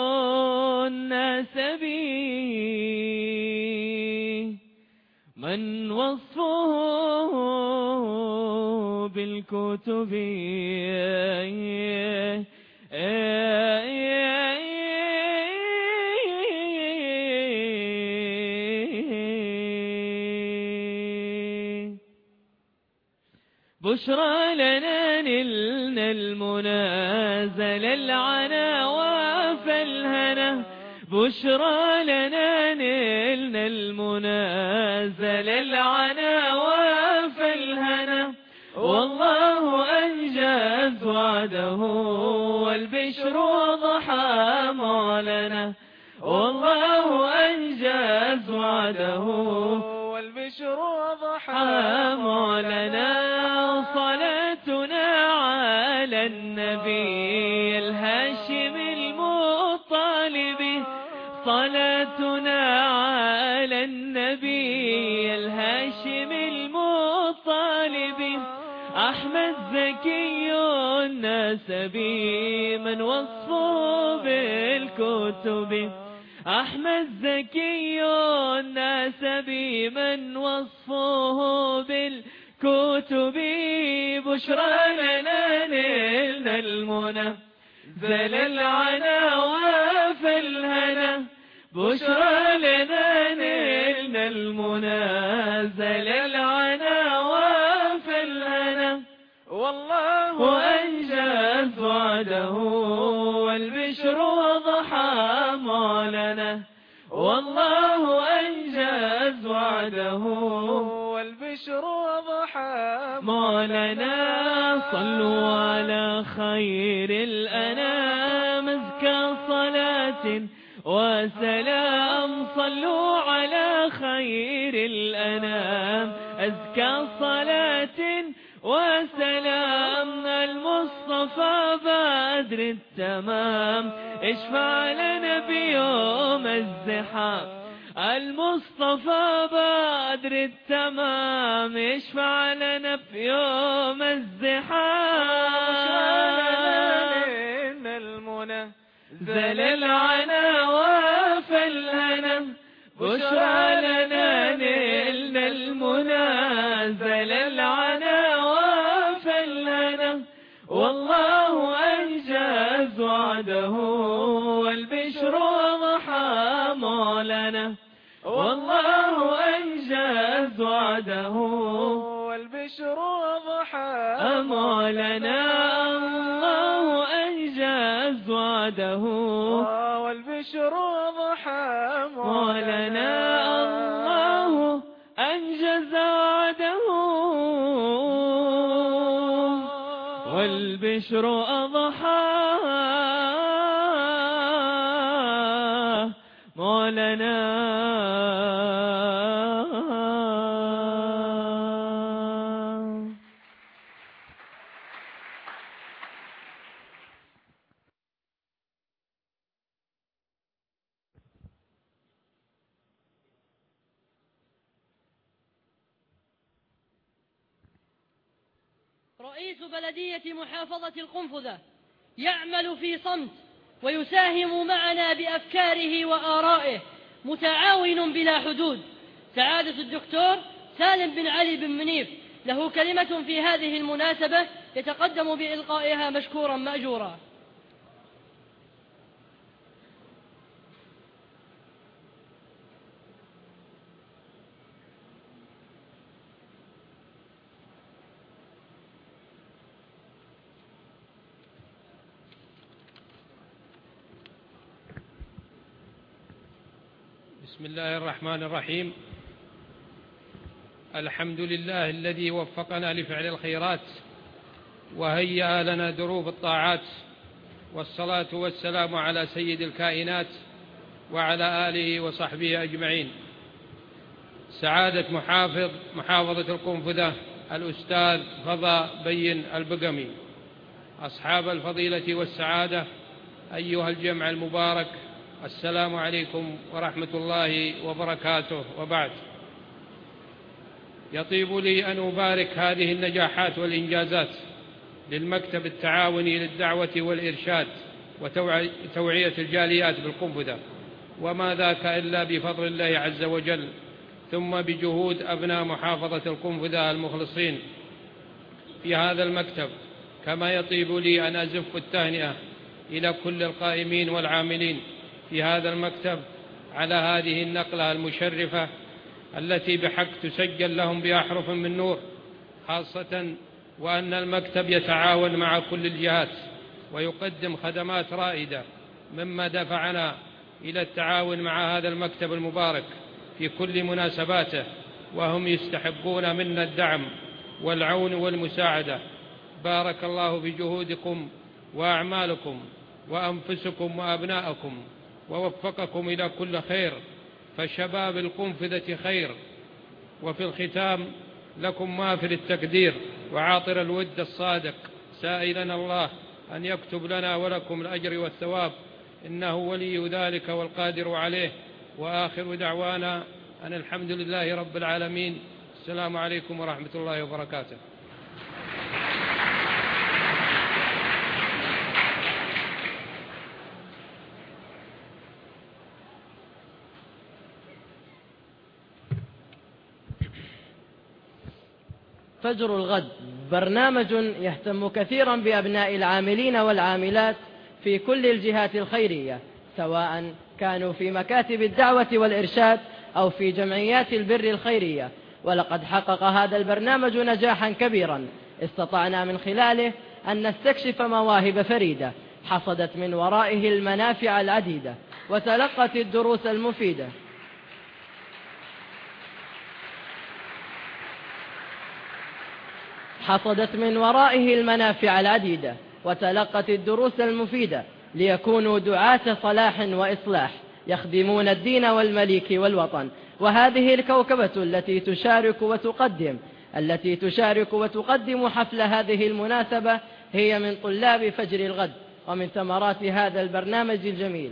[SPEAKER 10] النسبي من وصفه بالكتب بشرى لنا نلنا المنازل العنا وفالهنا بشرى لنا نلنا المنازل العنا وفالهنا والله أنجز وعده والبشر وضحى معلنا والله أنجز وعده والبشر وضحى معلنا صلاتنا على النبي الهاشم المطلب صلاتنا على النبي الهاشم المطلب أحمد زكي النسبي من وصفه بالكتب أحمد زكي النسبي من وصفه بالكتب بشرى لنا نلنا المنى زل العنا وفالهنا بشرى لنا نلنا المنى زل العنا وفالهنا والله أنجز وعده والبشر وضحى معلنا والله أنجز وعده والبشر وضحى معلنا صلوا على خير الأنام أزكى صلاة وسلام صلوا على خير الأنام أزكى صلاة وسلام المصطفى بدر التمام اشفع لنا بيوم الزحام المصطفى بدر التمام اشفع لنا بيوم الزحام المنى زل العنا وفالهنا بشرى لنا نلنا المنى زل العنا وفالهنا والله أنجز وعده والبشر وضحى معلنا والله أنجز وعده والبشر وضحى معلنا الله أنجز وعده والبشر وضحى معلنا الله أنجز وعده والبشر أضحى مولانا
[SPEAKER 6] رئيس بلدية محافظة القنفذة يعمل في صمت ويساهم معنا بأفكاره وآرائه متعاون بلا حدود. سعادة الدكتور سالم بن علي بن منيف له كلمة في هذه المناسبة يتقدم بإلقائها مشكورا مأجورا.
[SPEAKER 14] بسم الله الرحمن الرحيم. الحمد لله الذي وفقنا لفعل الخيرات وهيأ لنا دروب الطاعات، والصلاة والسلام على سيد الكائنات وعلى آله وصحبه أجمعين. سعادة محافظة القنفذة الأستاذ فضا بين البقمي، أصحاب الفضيلة والسعادة، أيها الجمع المبارك، السلام عليكم ورحمة الله وبركاته. وبعد، يطيب لي أن أبارك هذه النجاحات والإنجازات للمكتب التعاوني للدعوة والإرشاد وتوعية الجاليات بالقنفذة، وما ذاك إلا بفضل الله عز وجل، ثم بجهود أبناء محافظة القنفذة المخلصين في هذا المكتب. كما يطيب لي أن أزف التهنئة إلى كل القائمين والعاملين في هذا المكتب على هذه النقلة المشرفة التي بحق تسجل لهم بأحرف من نور، خاصة وأن المكتب يتعاون مع كل الجهات ويقدم خدمات رائدة، مما دفعنا إلى التعاون مع هذا المكتب المبارك في كل مناسباته، وهم يستحقون منا الدعم والعون والمساعدة. بارك الله في جهودكم وأعمالكم وأنفسكم وأبنائكم، ووفقكم إلى كل خير، فشباب القنفذة خير. وفي الختام لكم مافر التقدير وعاطر الود الصادق، سائلا الله أن يكتب لنا ولكم الأجر والثواب، إنه ولي ذلك والقادر عليه. وآخر دعوانا أن الحمد لله رب العالمين. السلام عليكم ورحمة الله وبركاته.
[SPEAKER 4] فجر الغد برنامج يهتم كثيرا بأبناء العاملين والعاملات في كل الجهات الخيرية، سواء كانوا في مكاتب الدعوة والإرشاد أو في جمعيات البر الخيرية. ولقد حقق هذا البرنامج نجاحا كبيرا استطعنا من خلاله أن نستكشف مواهب فريدة حصدت من ورائه المنافع العديدة وتلقت الدروس المفيدة. وتلقت الدروس المفيدة ليكونوا دعاة صلاح وإصلاح يخدمون الدين والمليك والوطن. وهذه الكوكبة التي تشارك وتقدم حفل هذه المناسبة هي من طلاب فجر الغد ومن ثمرات هذا البرنامج الجميل.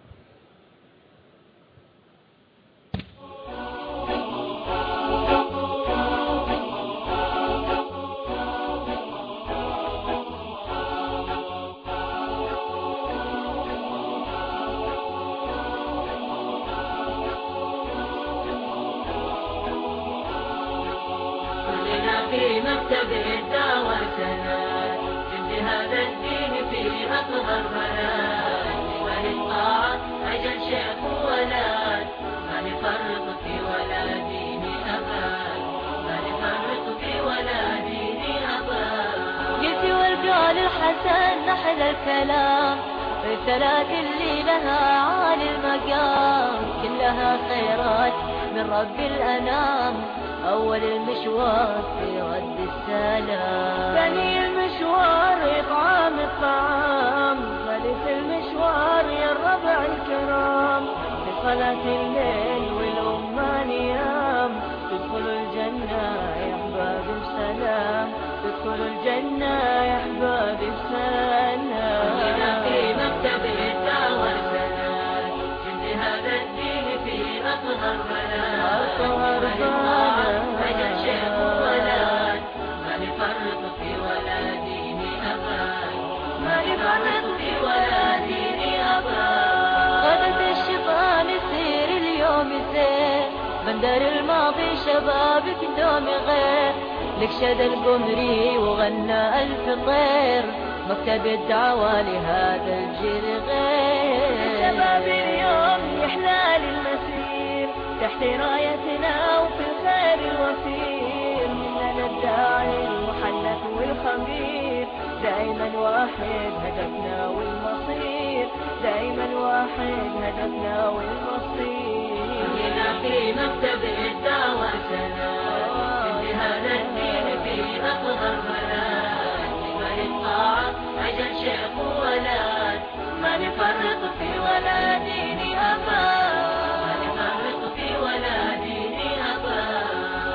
[SPEAKER 12] في مكتب الدعوة سنات جد هذا الدين في أطهر بلاد، لمن الطاعة أجل شيخ ولاد، ما نفرط في ولا دين أباد، ما نفرط في ولا دين أباد.
[SPEAKER 2] يسوى والقول الحسن نحل الكلام، رسالات اللي لها عالي المقام، كلها خيرات من رب الأنام. أول المشوار في رد السلام،
[SPEAKER 12] ثاني المشوار إطعام الطعام، ثالث المشوار يا الربع الكرام، في صلاة الليل والأمة نيام، تدخل الجنة يا أحباب بسلام، تدخل الجنة يا أحباب بسلام. هنا في مكتب الدعوة سلام، جند هذا الدين في أطهر بلاد، أطهر بلاد.
[SPEAKER 2] غدت الشيطان يصير اليوم زين، بندر الماضي شبابك دوم غير، لك شد القمري وغنى ألف طير، مكتب الدعوة لهذا الجيل غير.
[SPEAKER 12] شباب اليوم يحلال المسير تحت رايتنا وفي الخير الوفير، مننا الداعي المحنك والخبير، دائما واحد هدفنا والمصير، دائما واحد هدفنا والمصير.
[SPEAKER 2] في مكتب الدعوة سلام هذا الدين في أفضل بلاد لمن الطاعة أجل شيخ وولاد ما نفرط في ولا دين أبا ما نفرط في ولا دين أبا.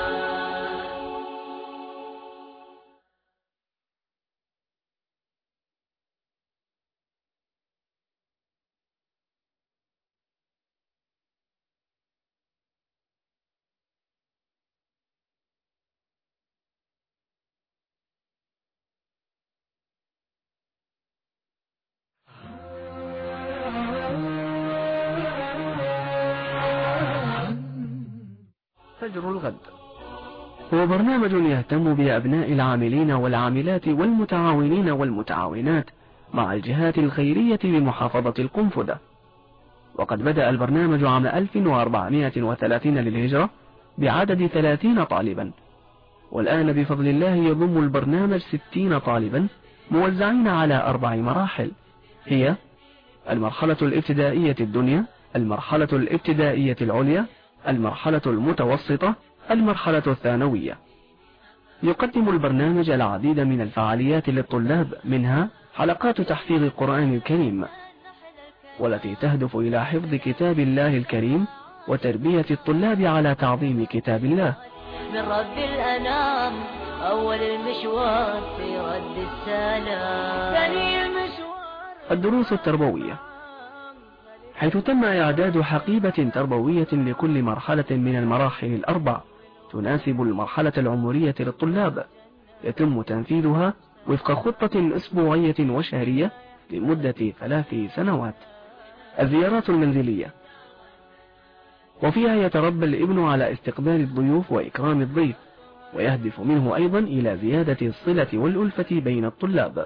[SPEAKER 11] فجر الغد هو برنامج يهتم بأبناء العاملين والعاملات والمتعاونين والمتعاونات مع الجهات الخيرية بمحافظة القنفذة. وقد بدأ البرنامج عام 1430 للهجرة بعدد 30 طالبا، والآن بفضل الله يضم البرنامج 60 طالبا موزعين على 4 مراحل، هي المرحلة الابتدائية الدنيا، المرحلة الابتدائية العليا، المرحلة المتوسطة، المرحلة الثانوية. يقدم البرنامج العديد من الفعاليات للطلاب، منها حلقات تحفيظ القرآن الكريم، والتي تهدف إلى حفظ كتاب الله الكريم وتربية الطلاب على تعظيم كتاب الله.
[SPEAKER 2] من رب الأنام أول المشوار في رد السلام ثاني المشوار.
[SPEAKER 11] الدروس التربوية، حيث تم إعداد حقيبة تربوية لكل مرحلة من المراحل ال4 تناسب المرحلة العمرية للطلاب، يتم تنفيذها وفق خطة أسبوعية وشهرية لمدة 3 سنوات. الزيارات المنزلية، وفيها يتربى الابن على استقبال الضيوف وإكرام الضيف، ويهدف منه أيضا إلى زيادة الصلة والألفة بين الطلاب.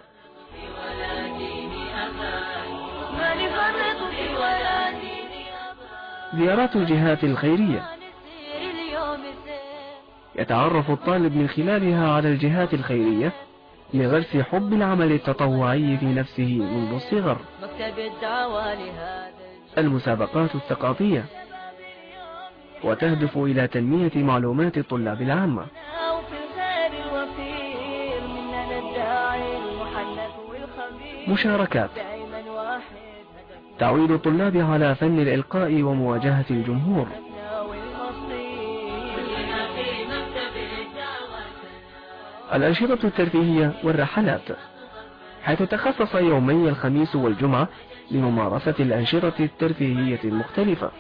[SPEAKER 11] زيارات الجهات الخيرية، يتعرف الطالب من خلالها على الجهات الخيرية لغرس حب العمل التطوعي في نفسه منذ الصغر. المسابقات الثقافية، وتهدف إلى تنمية معلومات الطلاب العامة. مشاركات، تعويد الطلاب على فن الإلقاء ومواجهة الجمهور. الأنشطة الترفيهية والرحلات، حيث تخصص يومي الخميس والجمعة لممارسة الأنشطة الترفيهية المختلفة.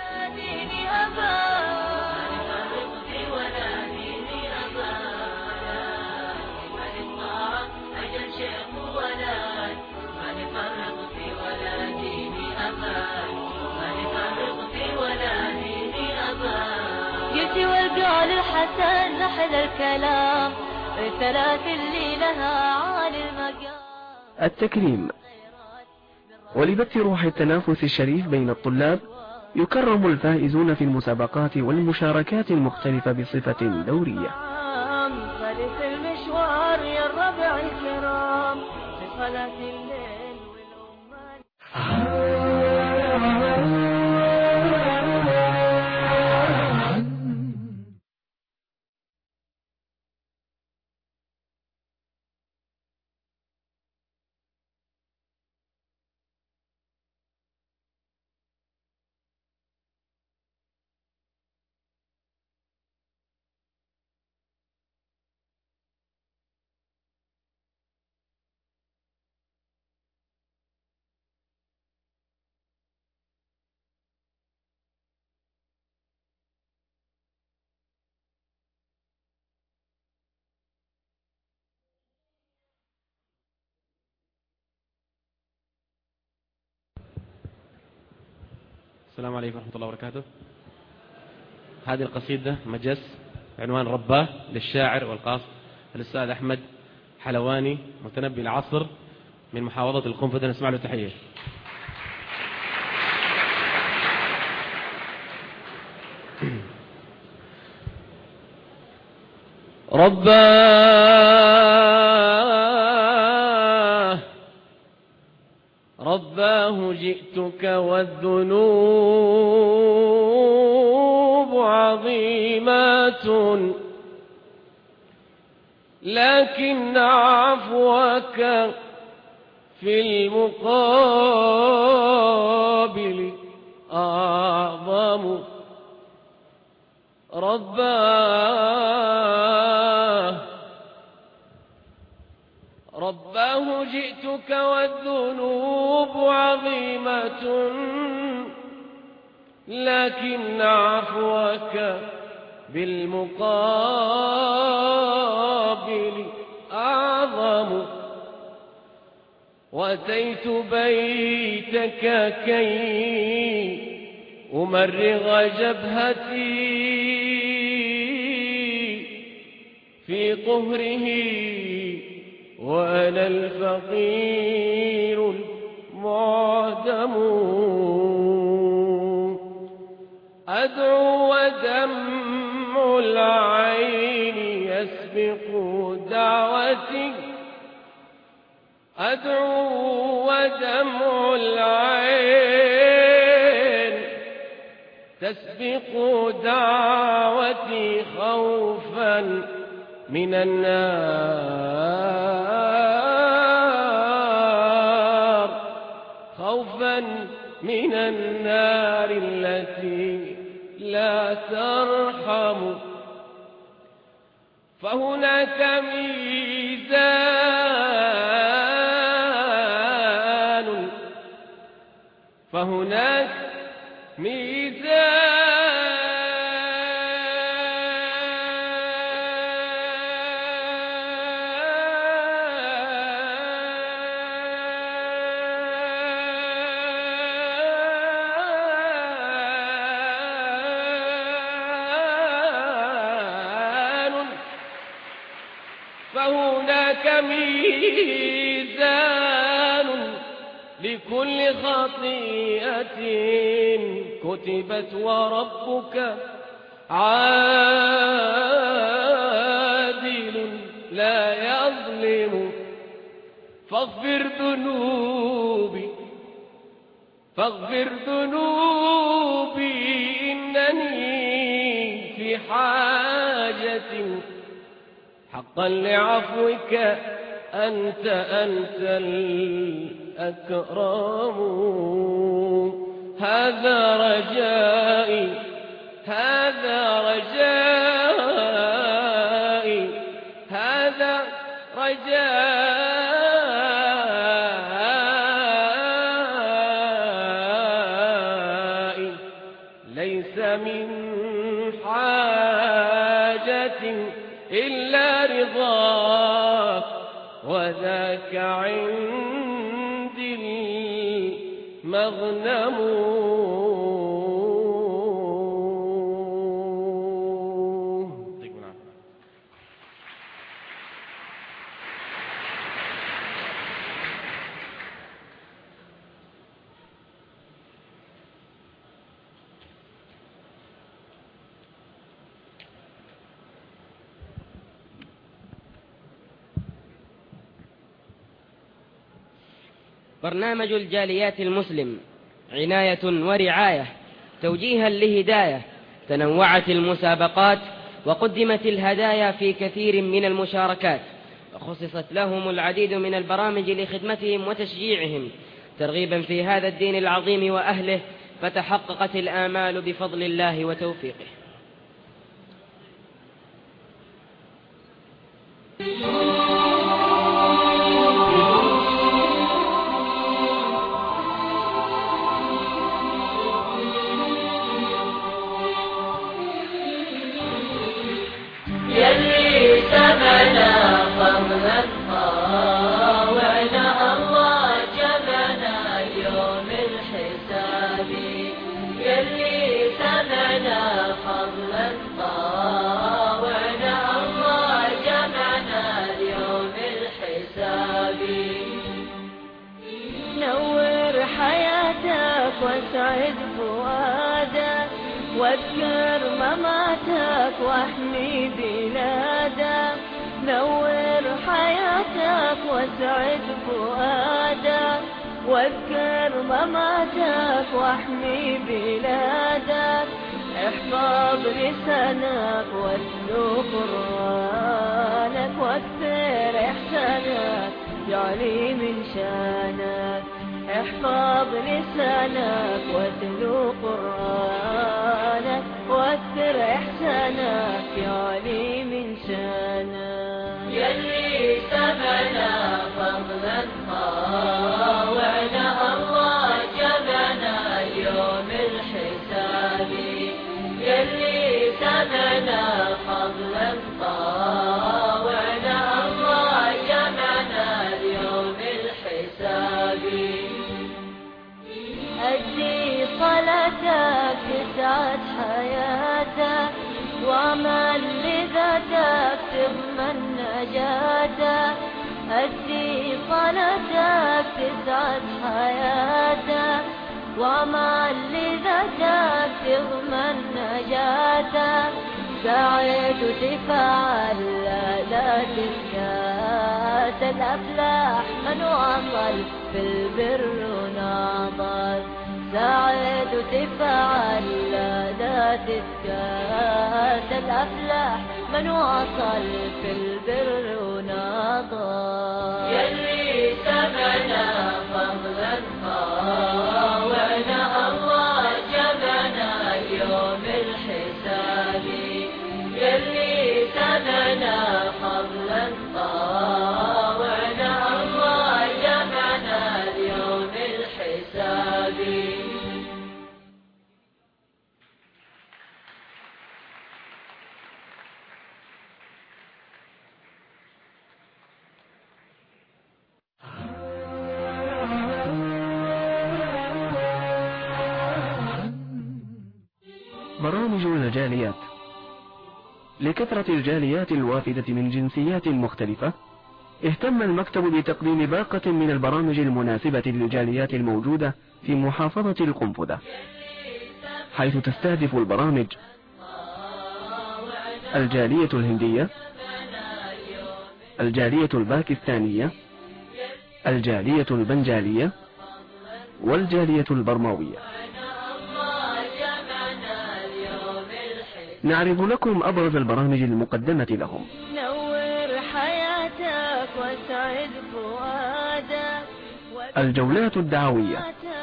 [SPEAKER 2] والقول الحسن نحل الكلام 3 اللي لها عن المقام.
[SPEAKER 11] التكريم، ولبث روح التنافس الشريف بين الطلاب يكرم الفائزون في المسابقات والمشاركات المختلفة بصفة دورية.
[SPEAKER 2] خلف المشوار يا الربع الكرام في صلاة الليل والأمان.
[SPEAKER 15] السلام عليكم ورحمة الله وبركاته. هذه القصيدة مجس عنوان رباه للشاعر والقاص الأستاذ أحمد حلواني متنبي العصر من محافظة القنفذة، نسمع له تحية. رباه جئتك والذنوب
[SPEAKER 10] عظيمات لكن عفوك في المقابل أعظم. رباه جئتك والذنوب عظيمة لكن عفوك بالمقابل أعظم. وأتيت بيتك كي أمرغ جبهتي في طهره وأنا الفقير المعدم. أدعو ودمع العين يسبق دعوتي، أدعو ودمع العين تسبق دعوتي خوفا من النار، خوفا من النار التي لا ترحم. فهناك ميزان، فهناك ميزان فهناك ميزان لكل خطيئة كتبت وربك عادل لا يظلم. فاغفر ذنوبي، فاغفر ذنوبي إنني في حاجة حقا لعفوك، أنت الأكرم. هذا رجائي، هذا رجائي، هذا رجائي. ليس من حاجة إلا رضاك، وذاك عندي المغنم.
[SPEAKER 3] برنامج الجاليات المسلم عناية ورعاية توجيها لهداية. تنوعت المسابقات وقدمت الهدايا في كثير من المشاركات، وخصصت لهم العديد من البرامج لخدمتهم وتشجيعهم ترغيبا في هذا الدين العظيم وأهله، فتحققت الآمال بفضل الله وتوفيقه.
[SPEAKER 2] يلي سمعنا فضلا طاوعنا الله جمعنا يوم الحساب. يلي سمعنا فضلا طاوعنا الله جمعنا يوم الحساب.
[SPEAKER 12] نور حياتك واسعد فؤادك، واذكر مماتك واحمي بلادك. نور حياتك واسعد فؤادك، واذكر مماتك واحمي بلادك. احفظ لسانك واتلو قرآنك واكثر إحسانك يعلي من شانك. احفظ لسانك واتلو قرآنك واكثر إحسانك يعلي من شانك.
[SPEAKER 8] يلي سمعنا فضلا طاوعنا الله جمعنا يوم الحساب. يلي سمعنا فضلا طاوعنا الله جمعنا يوم الحساب.
[SPEAKER 12] أدي صلاتك تسعد حياتك وعمل لذاتك تضمن نجاتك. أدي صلاتك تسعد حياتك وعمل لذاتك تضمن نجاتك. ساعد وتفعل لا تسكت الأفلاح من وصل في البر وناضل. ساعد وتفعل لا تسكت الأفلاح من وصل في البر وناضل.
[SPEAKER 8] يلي سمعنا فضلا طاوعنا الله جمعنا يوم الحساب. يلي سمعنا فضلا طاوعنا الله جمعنا يوم الحساب.
[SPEAKER 11] برامج الجاليات. لكثرة الجاليات الوافدة من جنسيات مختلفة، اهتم المكتب بتقديم باقة من البرامج المناسبة للجاليات الموجودة في محافظة القنفذة، حيث تستهدف البرامج الجالية الهندية، الجالية الباكستانية، الجالية البنجالية، والجالية البرماوية. نعرض لكم أبرز البرامج المقدمة لهم.
[SPEAKER 12] نور حياتك واسعد فؤادك.
[SPEAKER 11] الجولات الدعوية.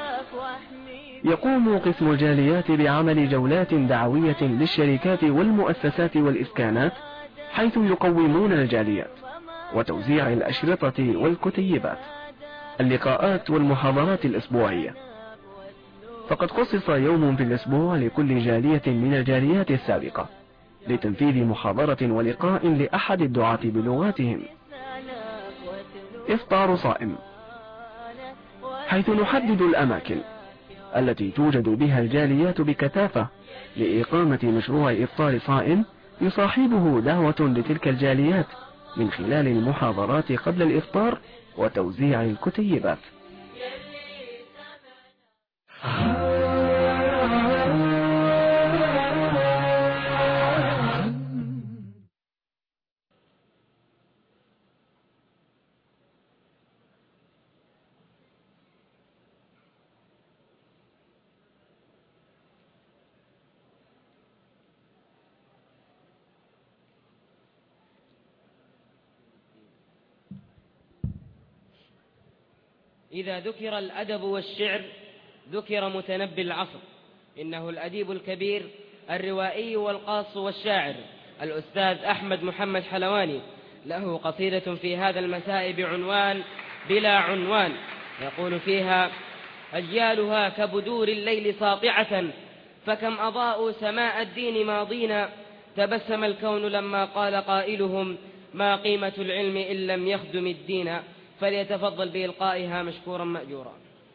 [SPEAKER 11] يقوم قسم الجاليات بعمل جولات دعوية للشركات والمؤسسات والإسكانات، حيث يقومون الجاليات وتوزيع الأشرطة والكتيبات. اللقاءات والمحاضرات الأسبوعية. فقد خصص يوم في الأسبوع لكل جالية من الجاليات السابقة لتنفيذ محاضرة ولقاء لأحد الدعاة بلغاتهم. إفطار صائم، حيث نحدد الأماكن التي توجد بها الجاليات بكثافة لإقامة مشروع إفطار صائم يصاحبه دعوة لتلك الجاليات من خلال المحاضرات قبل الإفطار وتوزيع الكتيبات.
[SPEAKER 3] إذا ذكر الأدب والشعر ذكر متنبي العصر، إنه الأديب الكبير الروائي والقاص والشاعر الأستاذ أحمد محمد حلواني، له قصيدة في هذا المساء بعنوان بلا عنوان، يقول فيها: أجيالها كبدور الليل ساطعة، فكم أضاءوا سماء الدين ماضينا، تبسم الكون لما قال قائلهم: ما قيمة العلم إن لم يخدم الدين. فليتفضل بإلقائها مشكورا مأجورا.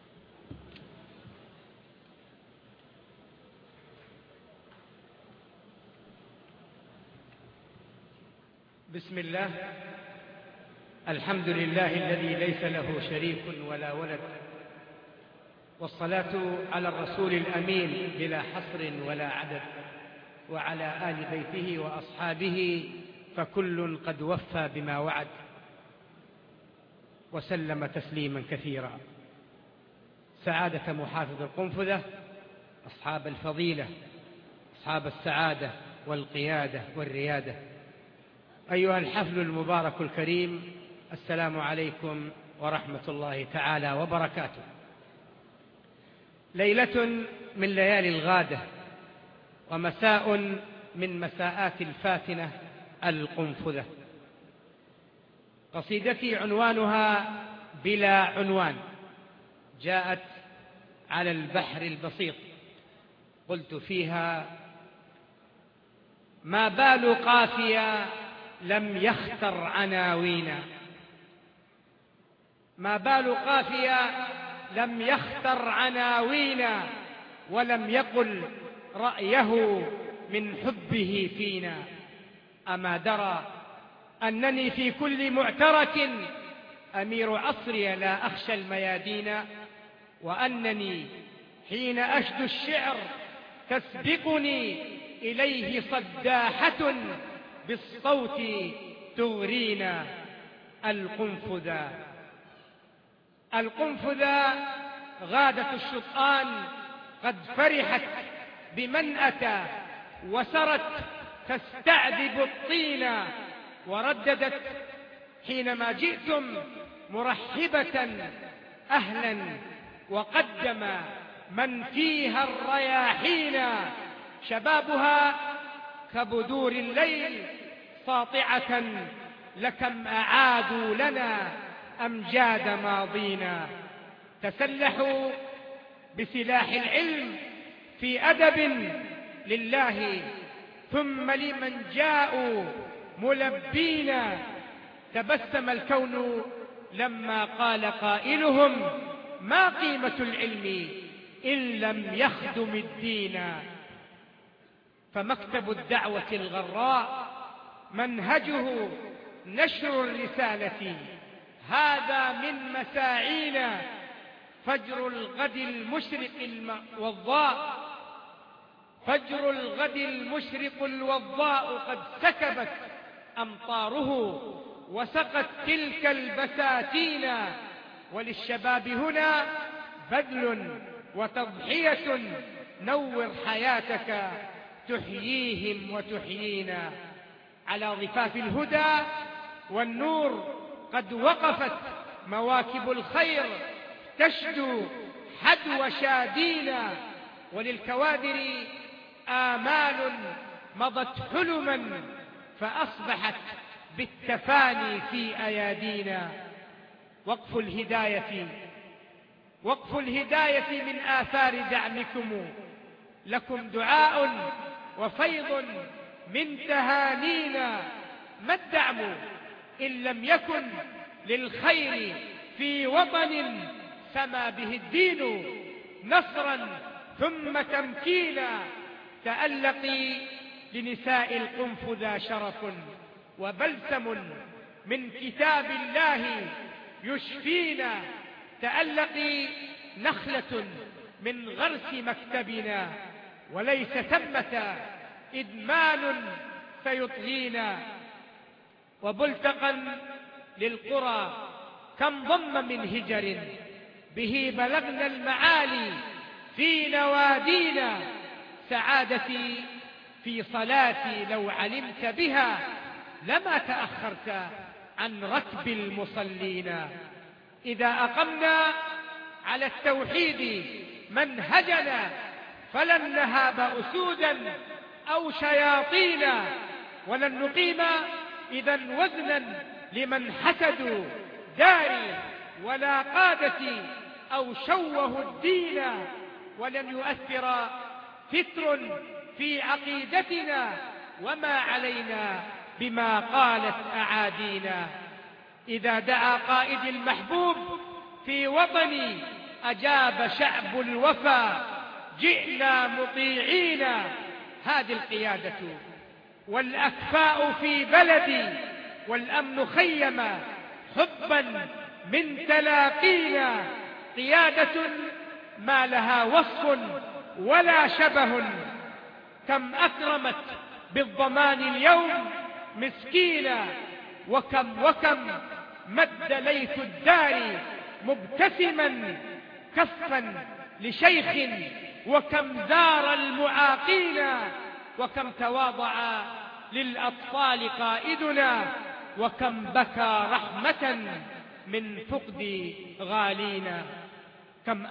[SPEAKER 16] بسم الله، الحمد لله الذي ليس له شريك ولا ولد، والصلاة على الرسول الأمين بلا حصر ولا عدد، وعلى آل بيته وأصحابه فكل قد وفى بما وعد، وسلم تسليما كثيرا. سعادة محافظ القنفذة، أصحاب الفضيلة، أصحاب السعادة والقيادة والريادة، أيها الحفل المبارك الكريم، السلام عليكم ورحمة الله تعالى وبركاته. ليلة من ليالي الغادة، ومساء من مساءات الفاتنة القنفذة. قصيدتي عنوانها بلا عنوان، جاءت على البحر البسيط. قلت فيها: ما بال قافية لم يختر عناوينا، ما بال قافية لم يختر عناوينا، ولم يقل رأيه من حبه فينا. أما درى أنني في كل معترك أمير عصري لا أخشى الميادين، وأنني حين أشدو الشعر تسبقني إليه صداحة بالصوت تغرينا. القنفذة، القنفذة غادة الشطآن قد فرحت بمن أتى، وسرت تستعذب الطين، ورددت حينما جئتم مرحبة أهلا، وقدم من فيها الرياحين. شبابها كبدور الليل ساطعة، لكم أعادوا لنا أمجاد ماضينا. تسلحوا بسلاح العلم في أدب لله، ثم لمن جاءوا ملبينا. تبسم الكون لما قال قائلهم: ما قيمة العلم إن لم يخدم الدين. فمكتب الدعوة الغراء منهجه نشر الرسالة، هذا من مساعينا. فجر الغد المشرق الوضاء، فجر الغد المشرق الوضاء قد سكبت أمطاره وسقت تلك البساتين. وللشباب هنا بذل وتضحية، نور حياتك تحييهم وتحيينا. على ضفاف الهدى والنور قد وقفت مواكب الخير تشدو حدو شادينا. وللكوادر آمال مضت حلما، فأصبحت بالتفاني في أيادينا. وقف الهداية، وقف الهداية من آثار دعمكم، لكم دعاء وفيض من تهانينا. ما الدعم إن لم يكن للخير في وطن سمى به الدين نصرا ثم تمكينا. تألقي لنساء القنفذة شرف وبلسم من كتاب الله يشفينا. تألقي نخلة من غرس مكتبنا، وليس ثمة إدمان سيطغينا. وبلتقا للقرى كم ضم من هجر، به بلغنا المعالي في نوادينا. سعادتي في صلاتي لو علمت بها، لما تأخرت عن ركب المصلين. إذا أقمنا على التوحيد منهجنا، فلن نهاب أسودا أو شياطينا. ولن نقيم إذا وزنا لمن حسدوا داري ولا قادتي أو شوهوا الدين. ولن يؤثر فتر في عقيدتنا، وما علينا بما قالت أعادينا. إذا دعا قائد المحبوب في وطني، أجاب شعب الوفا جئنا مطيعين. هذه القيادة والأكفاء في بلدي، والأمن خيما حبا من تلاقينا. قيادة ما لها وصف ولا شبه، كم أكرمت بالضمان اليوم مسكينا. وكم مد ليث الدار مبتسما كفا لشيخ، وكم زار المعاقين. وكم تواضع للأطفال قائدنا، وكم بكى رحمة من فقد غالينا. كم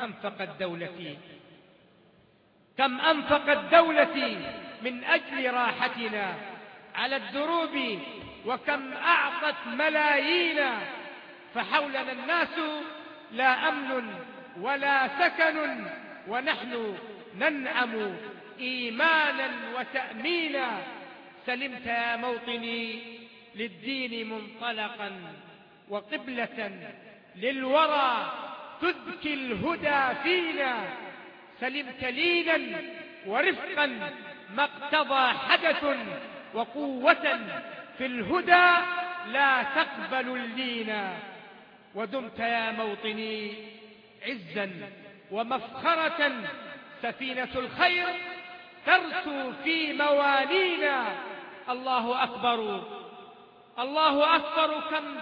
[SPEAKER 16] أنفقت دولتي من أجل راحتنا على الدروب، وكم أعطت ملايينا، فحولنا الناس لا أمن ولا سكن، ونحن ننعم إيمانا وتأمينا. سلمت يا موطني للدين منطلقا وقبلة للورى تذكي الهدى فينا. سلمت لينا ورفقا ما اقتضى حدث، وقوة في الهدى لا تقبل اللينا. ودمت يا موطني عزا ومفخرة، سفينة الخير ترسو في موانينا. الله أكبر الله أكبر كم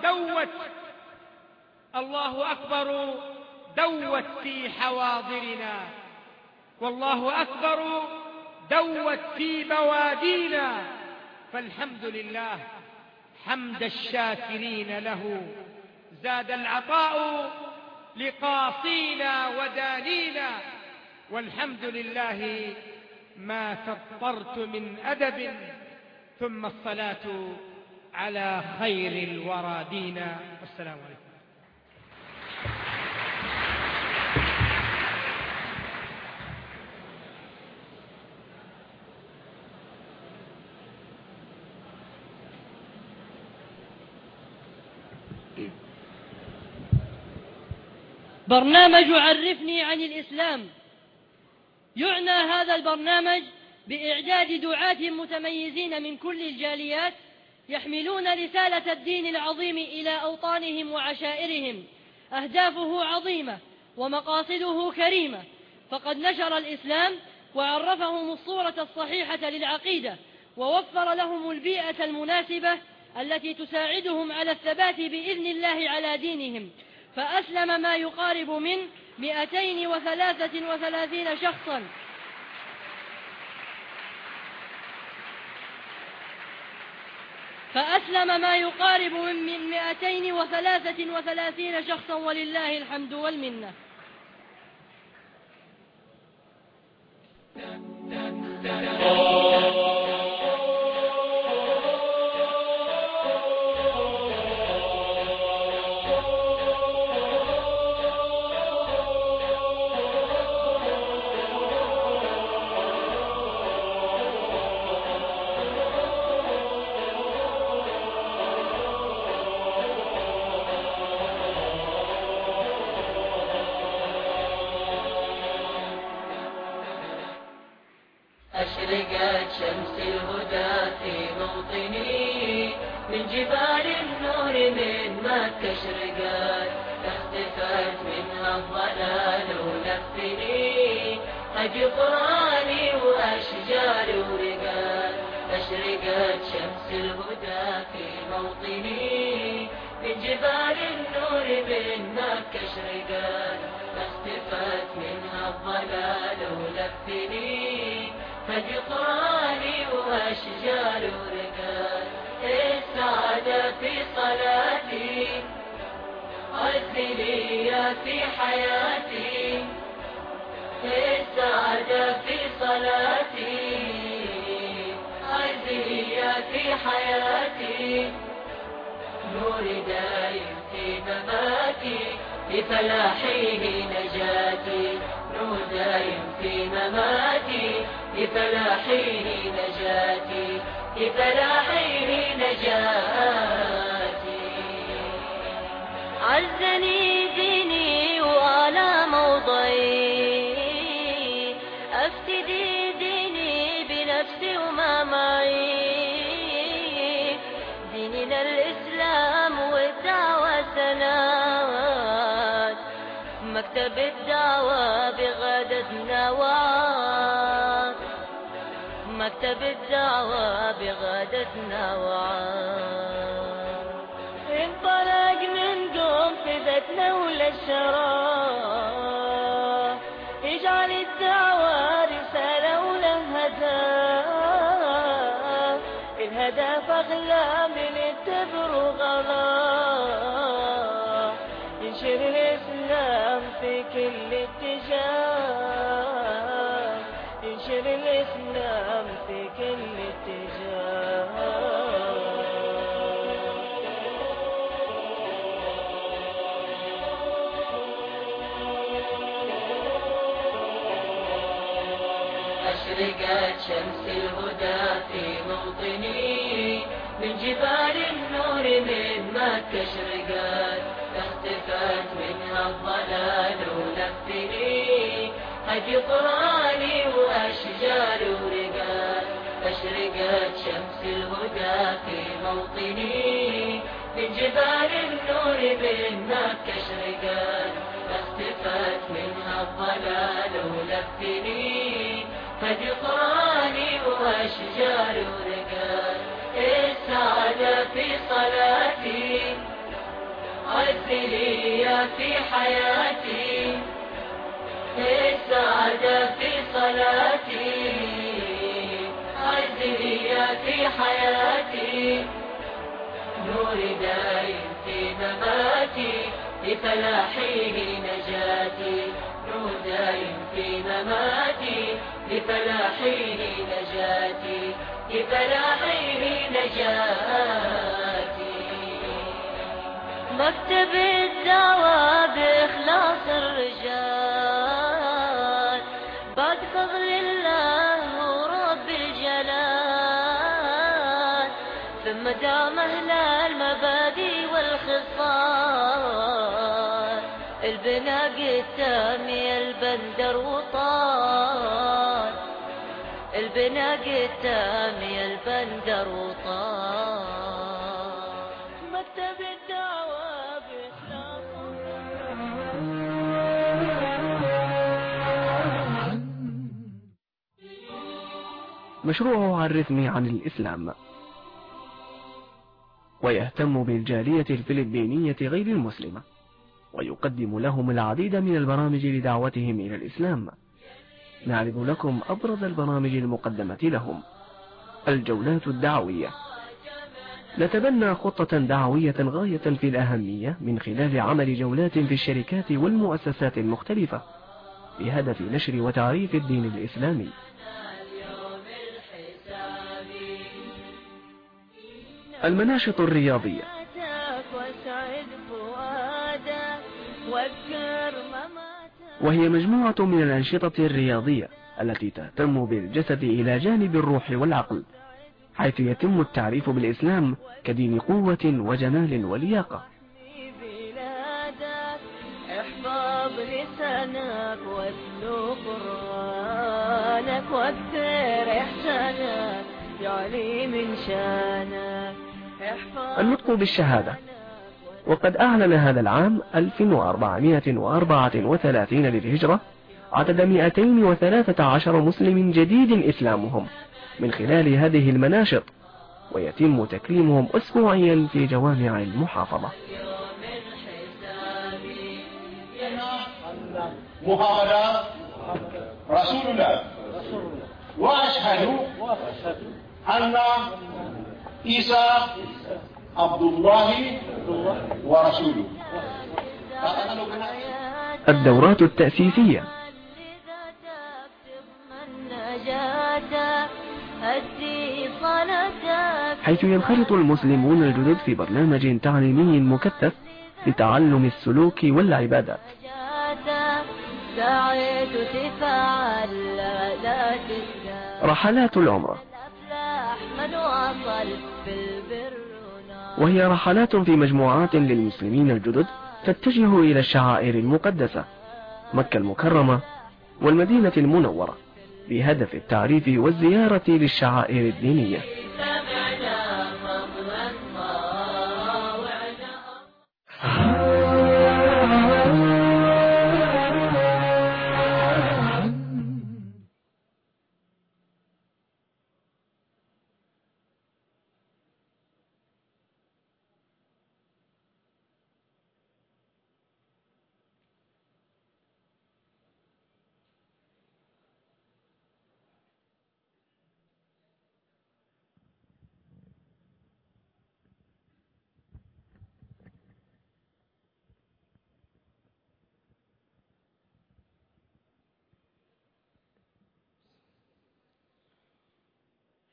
[SPEAKER 16] الله أكبر دوت في حواضرنا، والله أكبر دوت في بوادينا. فالحمد لله حمد الشاكرين له، زاد العطاء لقاصينا ودانينا. والحمد لله ما سطرت من أدب، ثم الصلاة على خير الورى دينا. والسلام عليكم.
[SPEAKER 6] برنامج عرفني عن الإسلام. يعنى هذا البرنامج بإعداد دعاة متميزين من كل الجاليات يحملون رسالة الدين العظيم إلى أوطانهم وعشائرهم. أهدافه عظيمة ومقاصده كريمة، فقد نشر الإسلام وعرفهم الصورة الصحيحة للعقيدة، ووفر لهم البيئة المناسبة التي تساعدهم على الثبات بإذن الله على دينهم. فأسلم ما يقارب من 233 شخصا شخصا، ولله الحمد والمنة.
[SPEAKER 8] أشرقت شمس الهدى في موطني، من جبال النور من مكة اشرقت، اختفت منها الضلال ونفني، أجي قراني وأشجار ورقات. أشرقت شمس الهدى في موطني، من جبال النور من مكة اشرقت، اختفت منها الضلال ونفني، فجقراني وأشجار ورقات. السعادة في صلاتي، عزلي في حياتي، السعادة في صلاتي، عزلي في حياتي، نور دايم في مماتي، لفلاحيه نجاتي، نور دايم في مماتي، لفلاحيه نجاتي، لفلاحيه نجاتي.
[SPEAKER 12] عزني ديني وعلى موضعي، أفتدي ديني بنفسي وما معي، ديننا الإسلام والدعوة سنوات، مكتب الدعوة بغدتنا وعاد، مكتب الدعوة بغدتنا وعاد. انطلق من قوم في بيتنا ولا الشراب، اجعل الدعوة رسالة ولها هدف،
[SPEAKER 2] السعادة فاغلى من التبر وغلا، ينشر الإسلام في كل اتجاه، ينشر الإسلام في كل اتجاه.
[SPEAKER 8] أشرقت شمس الهدى في موطني، من جبال النور من مكة اشرقت، اختفت منها الضلال ولفني، هدي قرآني وأشجار ورقات. أشرقت شمس الهدى في موطني، من جبال النور من مكة اشرقت، اختفت منها الضلال ولفني، هدي قرآني وأشجار ورقات. السعادة في صلاتي، عزلي في حياتي، السعادة في صلاتي، عزلي في حياتي، نوري دايم في مماتي، لفلاحيه نجاتي، نور دايم في مماتي، لفلاحيه نجاتي، لفلاحيه نجاتي.
[SPEAKER 2] مكتب الدعوة بإخلاص الرجال، بعد فضل الله ورب الجلال، ثم دام أهل المبادئ والخصال، البناء قدامي البندر وطال، البناء قدامي البندر وطال. مكتب الدعوة بإخلاص.
[SPEAKER 11] مشروعه عرفني عن الإسلام، ويهتم بالجالية الفلبينية غير المسلمة، ويقدم لهم العديد من البرامج لدعوتهم إلى الإسلام. نعرض لكم أبرز البرامج المقدمة لهم: الجولات الدعوية، نتبنى خطة دعوية غاية في الأهمية من خلال عمل جولات في الشركات والمؤسسات المختلفة بهدف نشر وتعريف الدين الإسلامي. المناشط الرياضية، وهي مجموعة من الأنشطة الرياضية التي تهتم بالجسد إلى جانب الروح والعقل، حيث يتم التعريف بالإسلام كدين قوة وجمال ولياقة.
[SPEAKER 2] احفظ لسانك واتلو قرآنك واكثر احسانك يعلي من شانك.
[SPEAKER 11] النطق بالشهادة، وقد أعلن هذا العام 1434 للهجرة عدد 213 مسلم جديد إسلامهم من خلال هذه المناشط، ويتم تكريمهم أسبوعيا في جوامع المحافظة.
[SPEAKER 17] محمد رسول الله، وأشهد أن عيسى عبد الله ورسوله.
[SPEAKER 11] الدورات التأسيسية، حيث ينخرط المسلمون الجدد في برنامج تعليمي مكثف لتعلم السلوك والعبادات. رحلات العمرة، وهي رحلات في مجموعات للمسلمين الجدد تتجه إلى الشعائر المقدسة مكة المكرمة والمدينة المنورة بهدف التعريف والزيارة للشعائر الدينية.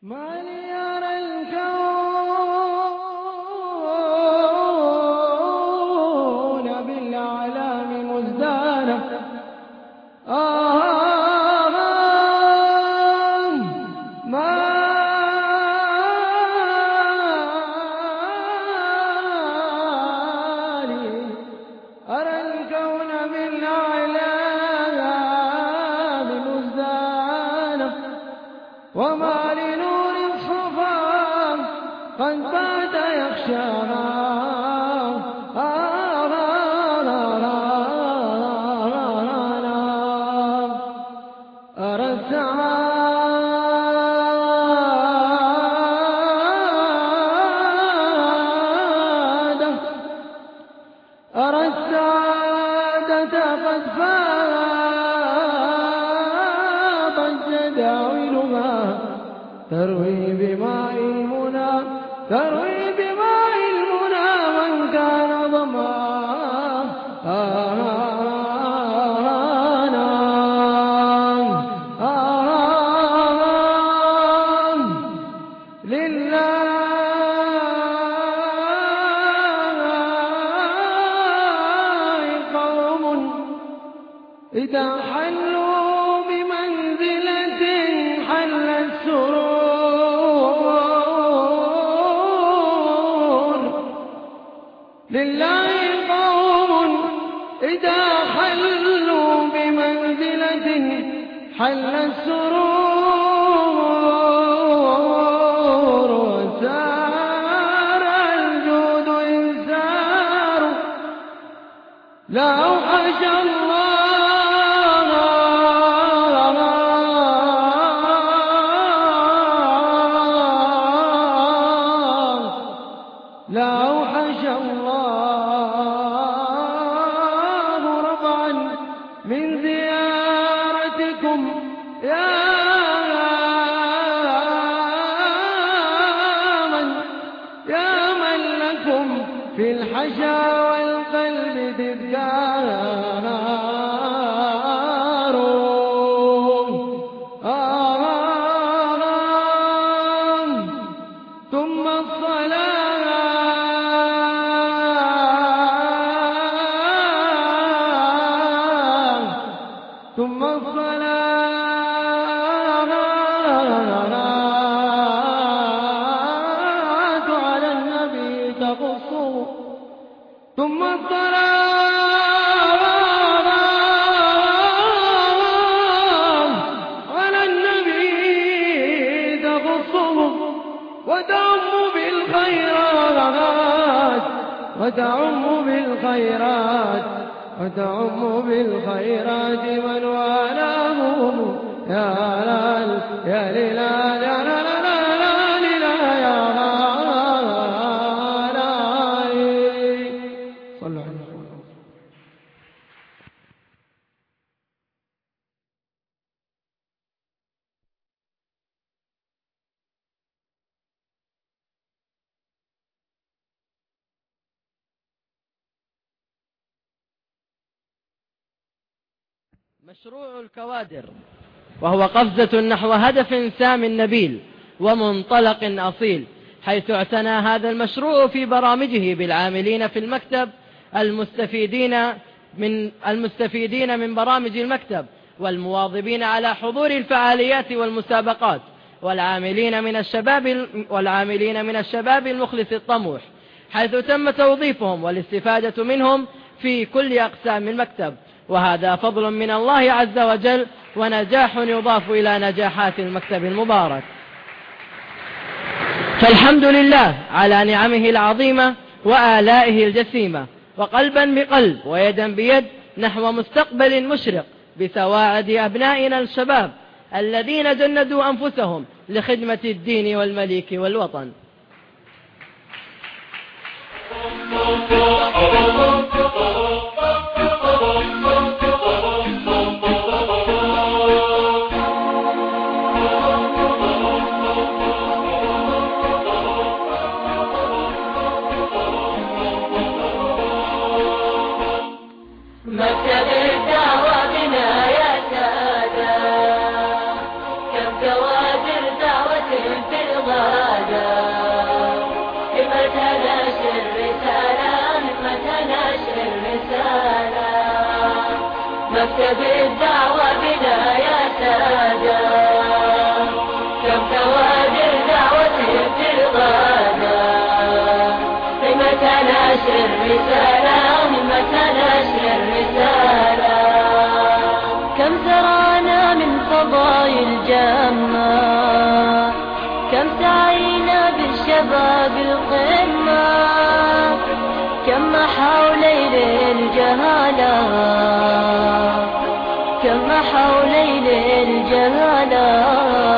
[SPEAKER 10] ما لي أرى الكون بالأعلام مزدانا وما لنور الصفا قد بات يخشانا أرى السعادة قد فاضت جداولها تروي بماء المنى من كان ظمآنا لله قوم إذا حلوا بمنزلة حل السرور لله قوم إذا حلوا بمنزلة حل السرور وسار الجود إنسار لا أوحش الله لا أوحش الله رفعا من زيارتكم يا من لكم في الحشا والقلب تذكار ثم الصلاة على النبي تخص ثم الصلاة على النبي تخصه وتعم بالخيرات من والاه يا لال يا ليلى يا لا لا لا لا لا يا لالي صلوا على النبي.
[SPEAKER 4] مشروع الكوادر، وهو قفزة نحو هدف سام نبيل ومنطلق أصيل، حيث اعتنى هذا المشروع في برامجه بالعاملين في المكتب المستفيدين من برامج المكتب والمواظبين على حضور الفعاليات والمسابقات والعاملين من الشباب المخلص الطموح، حيث تم توظيفهم والاستفادة منهم في كل أقسام المكتب، وهذا فضل من الله عز وجل ونجاح يضاف إلى نجاحات المكتب المبارك. فالحمد لله على نعمه العظيمة وآلائه الجسيمة، وقلبا بقلب ويدا بيد نحو مستقبل مشرق بسواعد أبنائنا الشباب الذين جندوا أنفسهم لخدمة الدين والملك والوطن.
[SPEAKER 8] مكتب الدعوة بنا يا سادة، كم كوادر دعوة في
[SPEAKER 2] الغادة همة نشر الرسالة همة نشر الرسالة مكتب الدعوة بنا يا سادة كم كوادر دعوة في الغادة همة نشر الرسالة همة نشر الرسالة كم زرعنا من فضائل جمة كم سعينا بالشباب القمة كم محوا ليل الجهالة كم محوا ليل الجهالة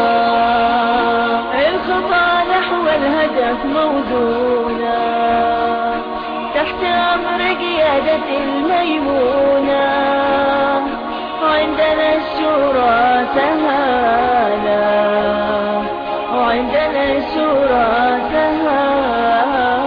[SPEAKER 2] الخطى نحو الهدف موزونة تحت أمر قيادة الميمونة وعندنا الشورى سهالة وعندنا الشورى سهالة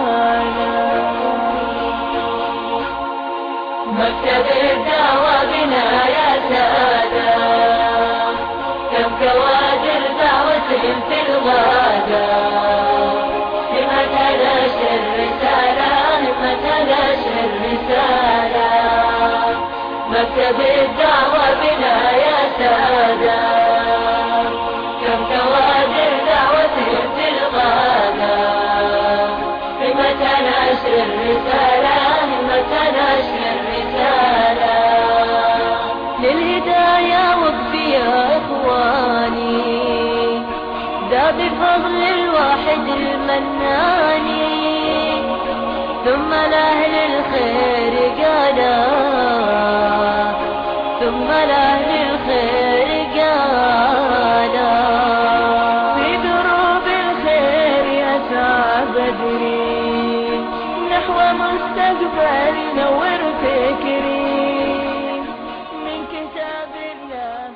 [SPEAKER 2] مكتب الدعوة بنا يا سادة كم كوادر دعوة في الغادة همة نشر الرسالة همة نشر الرسالة مكتب الدعوة بنا يا سادة كم كوادر دعوة في الغادة همة نشر الرسالة همة نشر الرسالة للهداية وقفي يا إخواني ذا بفضل الواحد المناني ثم لأهل الخير قالا ثم لأهل الخير قالا في دروب الخير يسعى بدري نحو مستقبل نور فكري من كتاب الله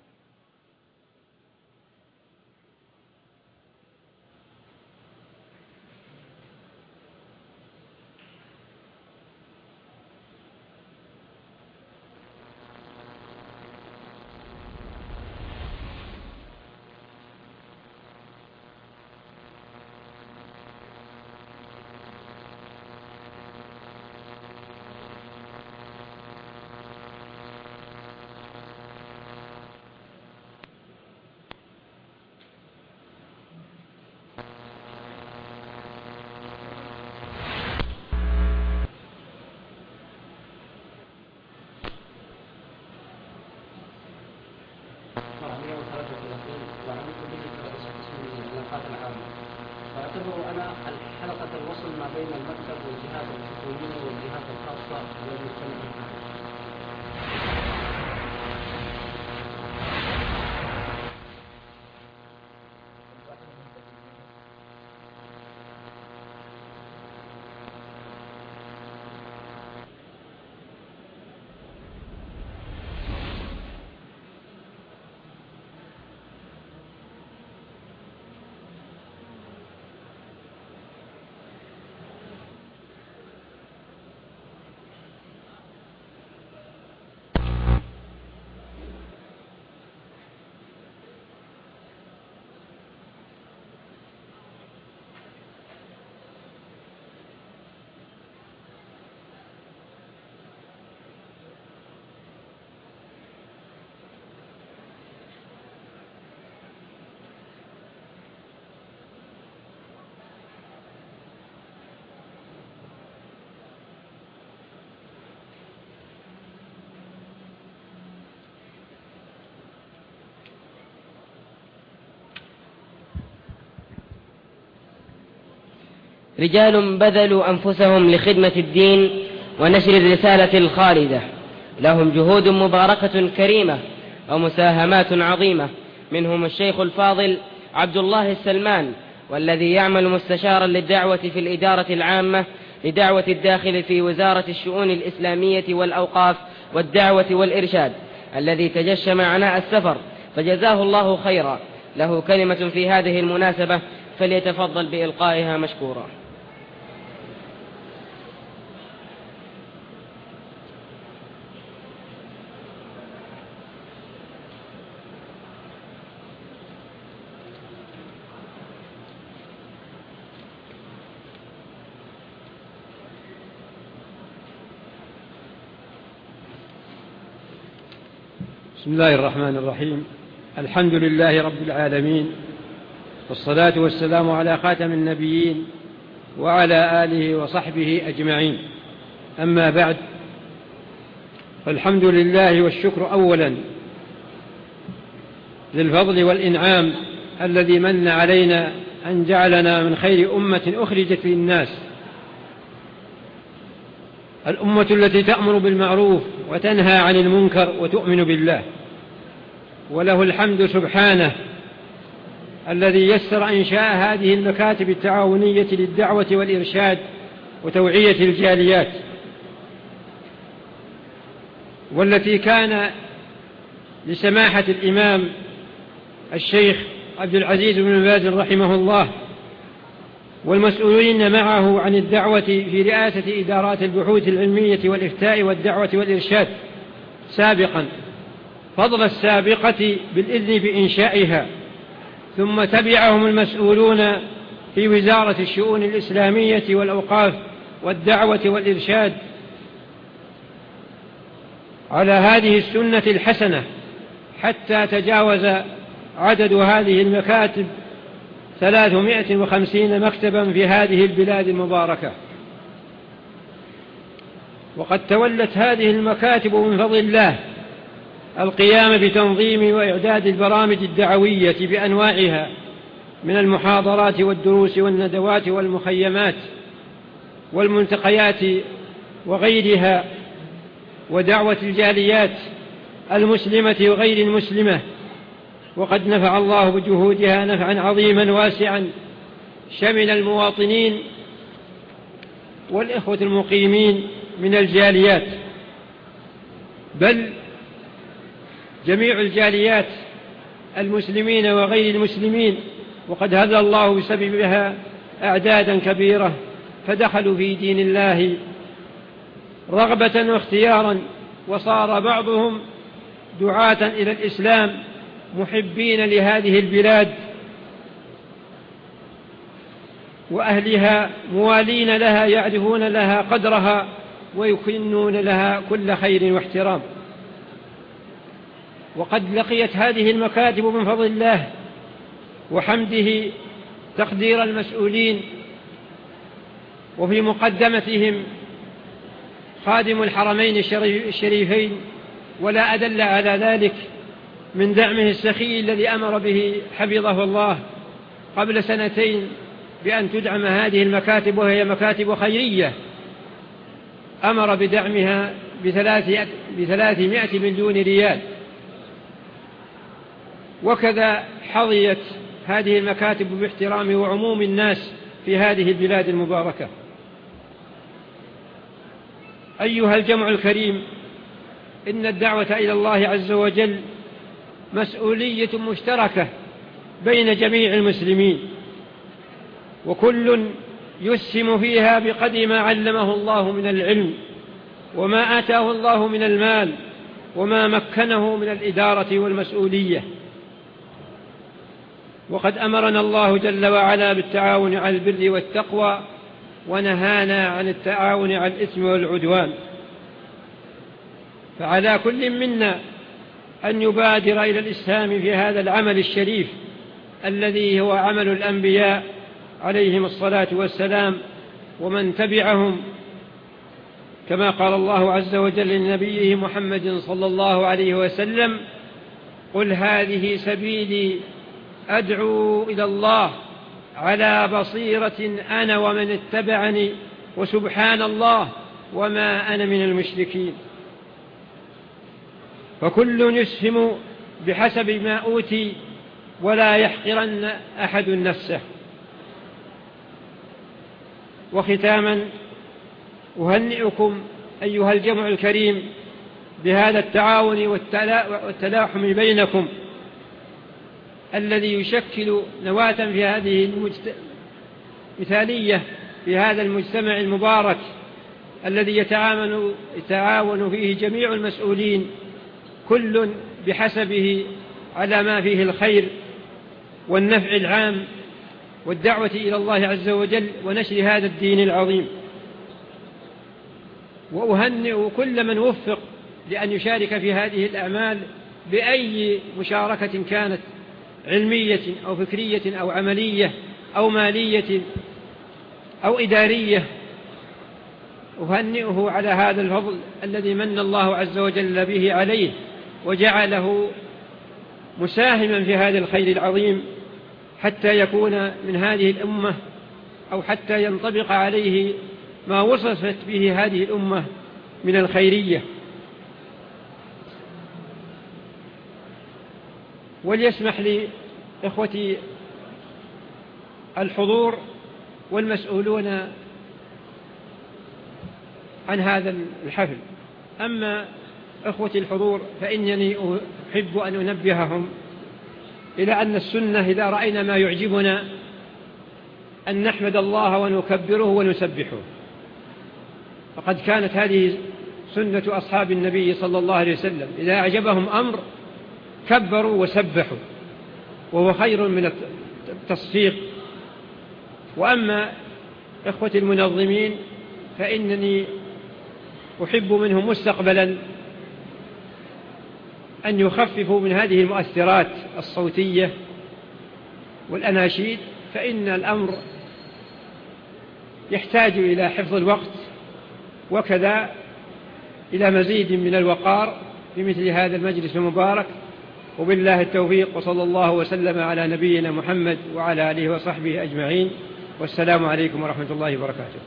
[SPEAKER 18] فاعتبر أنا حلقة الوصل ما بين المكتب والجهات الحكومية والجهات الخاصة والمجتمع.
[SPEAKER 3] رجال بذلوا أنفسهم لخدمة الدين ونشر الرسالة الخالدة، لهم جهود مباركة كريمة ومساهمات عظيمة، منهم الشيخ الفاضل عبد الله السلمان، والذي يعمل مستشارا للدعوة في الإدارة العامة لدعوة الداخل في وزارة الشؤون الإسلامية والأوقاف والدعوة والإرشاد، الذي تجشم عناء السفر، فجزاه الله خيرا. له كلمة في هذه المناسبة، فليتفضل بإلقائها مشكورا.
[SPEAKER 19] بسم الله الرحمن الرحيم. الحمد لله رب العالمين، والصلاة والسلام على خاتم النبيين وعلى آله وصحبه أجمعين. أما بعد، فالحمد لله والشكر أولا للفضل والإنعام الذي من علينا أن جعلنا من خير أمة أخرجت للناس، الأمة التي تأمر بالمعروف وتنهى عن المنكر وتؤمن بالله. وله الحمد سبحانه الذي يسر إنشاء هذه المكاتب التعاونية للدعوة والإرشاد وتوعية الجاليات، والتي كان لسماحة الإمام الشيخ عبد العزيز بن باز رحمه الله والمسؤولين معه عن الدعوة في رئاسة إدارات البحوث العلمية والإفتاء والدعوة والإرشاد سابقا، فضل السابقة بالإذن بإنشائها، ثم تبعهم المسؤولون في وزارة الشؤون الإسلامية والأوقاف والدعوة والإرشاد على هذه السنة الحسنة، حتى تجاوز عدد هذه المكاتب 350 مكتبا في هذه البلاد المباركة. وقد تولت هذه المكاتب من فضل الله القيام بتنظيم وإعداد البرامج الدعوية بأنواعها من المحاضرات والدروس والندوات والمخيمات والملتقيات وغيرها، ودعوة الجاليات المسلمة وغير المسلمة. وقد نفع الله بجهودها نفعا عظيما واسعا شمل المواطنين والإخوة المقيمين من الجاليات، بل جميع الجاليات المسلمين وغير المسلمين. وقد هدى الله بسببها أعدادا كبيرة فدخلوا في دين الله رغبة واختيارا، وصار بعضهم دعاة إلى الإسلام محبين لهذه البلاد وأهلها، موالين لها، يعرفون لها قدرها ويكنون لها كل خير واحترام. وقد لقيت هذه المكاتب من فضل الله وحمده تقدير المسؤولين، وفي مقدمتهم خادم الحرمين الشريفين، ولا أدل على ذلك من دعمه السخي الذي أمر به حفظه الله قبل 2 بأن تدعم هذه المكاتب، وهي مكاتب خيرية، أمر بدعمها ب300 مليون ريال. وكذا حظيت هذه المكاتب باحترام وعموم الناس في هذه البلاد المباركة. أيها الجمع الكريم، إن الدعوة إلى الله عز وجل مسؤولية مشتركة بين جميع المسلمين، وكل يسهم فيها بقدر ما علمه الله من العلم وما آتاه الله من المال وما مكنه من الإدارة والمسؤولية. وقد أمرنا الله جل وعلا بالتعاون على البر والتقوى، ونهانا عن التعاون على الإثم والعدوان. فعلى كل منا أن يبادر إلى الإسهام في هذا العمل الشريف الذي هو عمل الأنبياء عليهم الصلاة والسلام ومن تبعهم، كما قال الله عز وجل لنبيه محمد صلى الله عليه وسلم: قل هذه سبيلي أدعو إلى الله على بصيرة أنا ومن اتبعني وسبحان الله وما أنا من المشركين. فكل يسهم بحسب ما أوتي ولا يحقرن أحد نفسه. وختاما أهنئكم أيها الجمع الكريم بهذا التعاون والتلاحم بينكم الذي يشكل نواة في هذه مثالية في هذا المجتمع المبارك الذي يتعاون فيه جميع المسؤولين، كل بحسبه على ما فيه الخير والنفع العام والدعوة إلى الله عز وجل ونشر هذا الدين العظيم. وأهنئ كل من وفق لأن يشارك في هذه الأعمال بأي مشاركة كانت، علمية أو فكرية أو عملية أو مالية أو إدارية. أهنئه على هذا الفضل الذي من الله عز وجل به عليه وجعله مساهما في هذا الخير العظيم، حتى يكون من هذه الأمة أو حتى ينطبق عليه ما وصفت به هذه الأمة من الخيرية. وليسمح لي إخوتي الحضور والمسؤولون عن هذا الحفل. أما إخوتي الحضور فإنني أحب أن أنبههم إلى أن السنة إذا رأينا ما يعجبنا أن نحمد الله ونكبره ونسبحه، فقد كانت هذه سنة أصحاب النبي صلى الله عليه وسلم، إذا أعجبهم أمر كبروا وسبحوا، وهو خير من التصفيق. وأما إخوتي المنظمين فإنني أحب منهم مستقبلا أن يخففوا من هذه المؤثرات الصوتية والأناشيد، فإن الأمر يحتاج إلى حفظ الوقت وكذا إلى مزيد من الوقار في مثل هذا المجلس المبارك. وبالله التوفيق، وصلى الله وسلم على نبينا محمد وعلى آله وصحبه أجمعين، والسلام عليكم ورحمة الله وبركاته.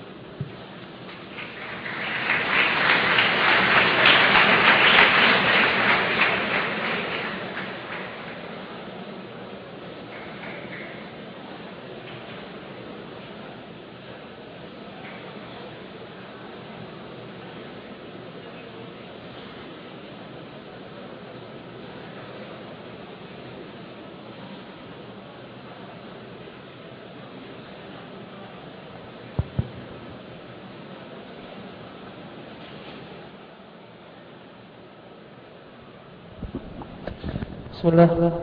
[SPEAKER 10] بسم الله.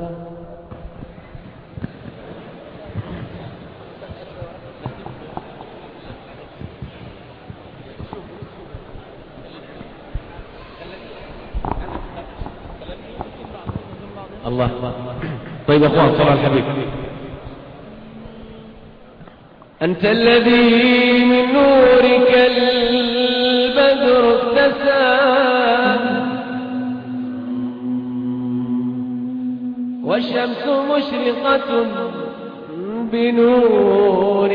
[SPEAKER 15] الله. طيب يا اخوان صلى الحبيب.
[SPEAKER 10] أنت الذي من نورك البدر اكتسى، والشمس مشرقة بنور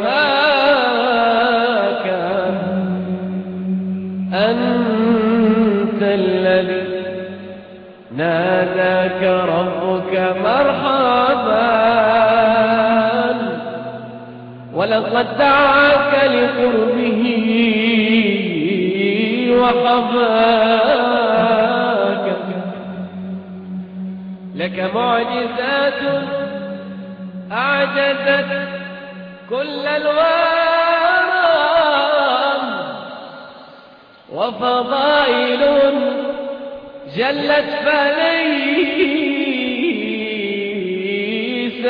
[SPEAKER 10] بهاك. أنت الذي ناداك ربك مرحبا، ولقد دعاك لقربه وحباك. لك معجزات أعجزت كل الورى، وفضائل جلت فليس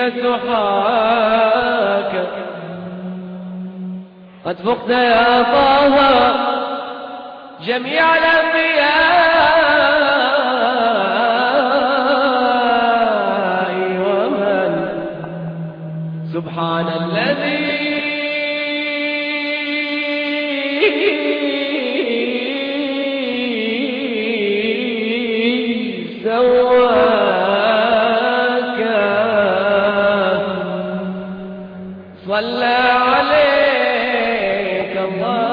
[SPEAKER 10] تحاك. قد فقت يا طه جميع الأنبياء ومن سبحان الذي سواك. صلى عليك الله.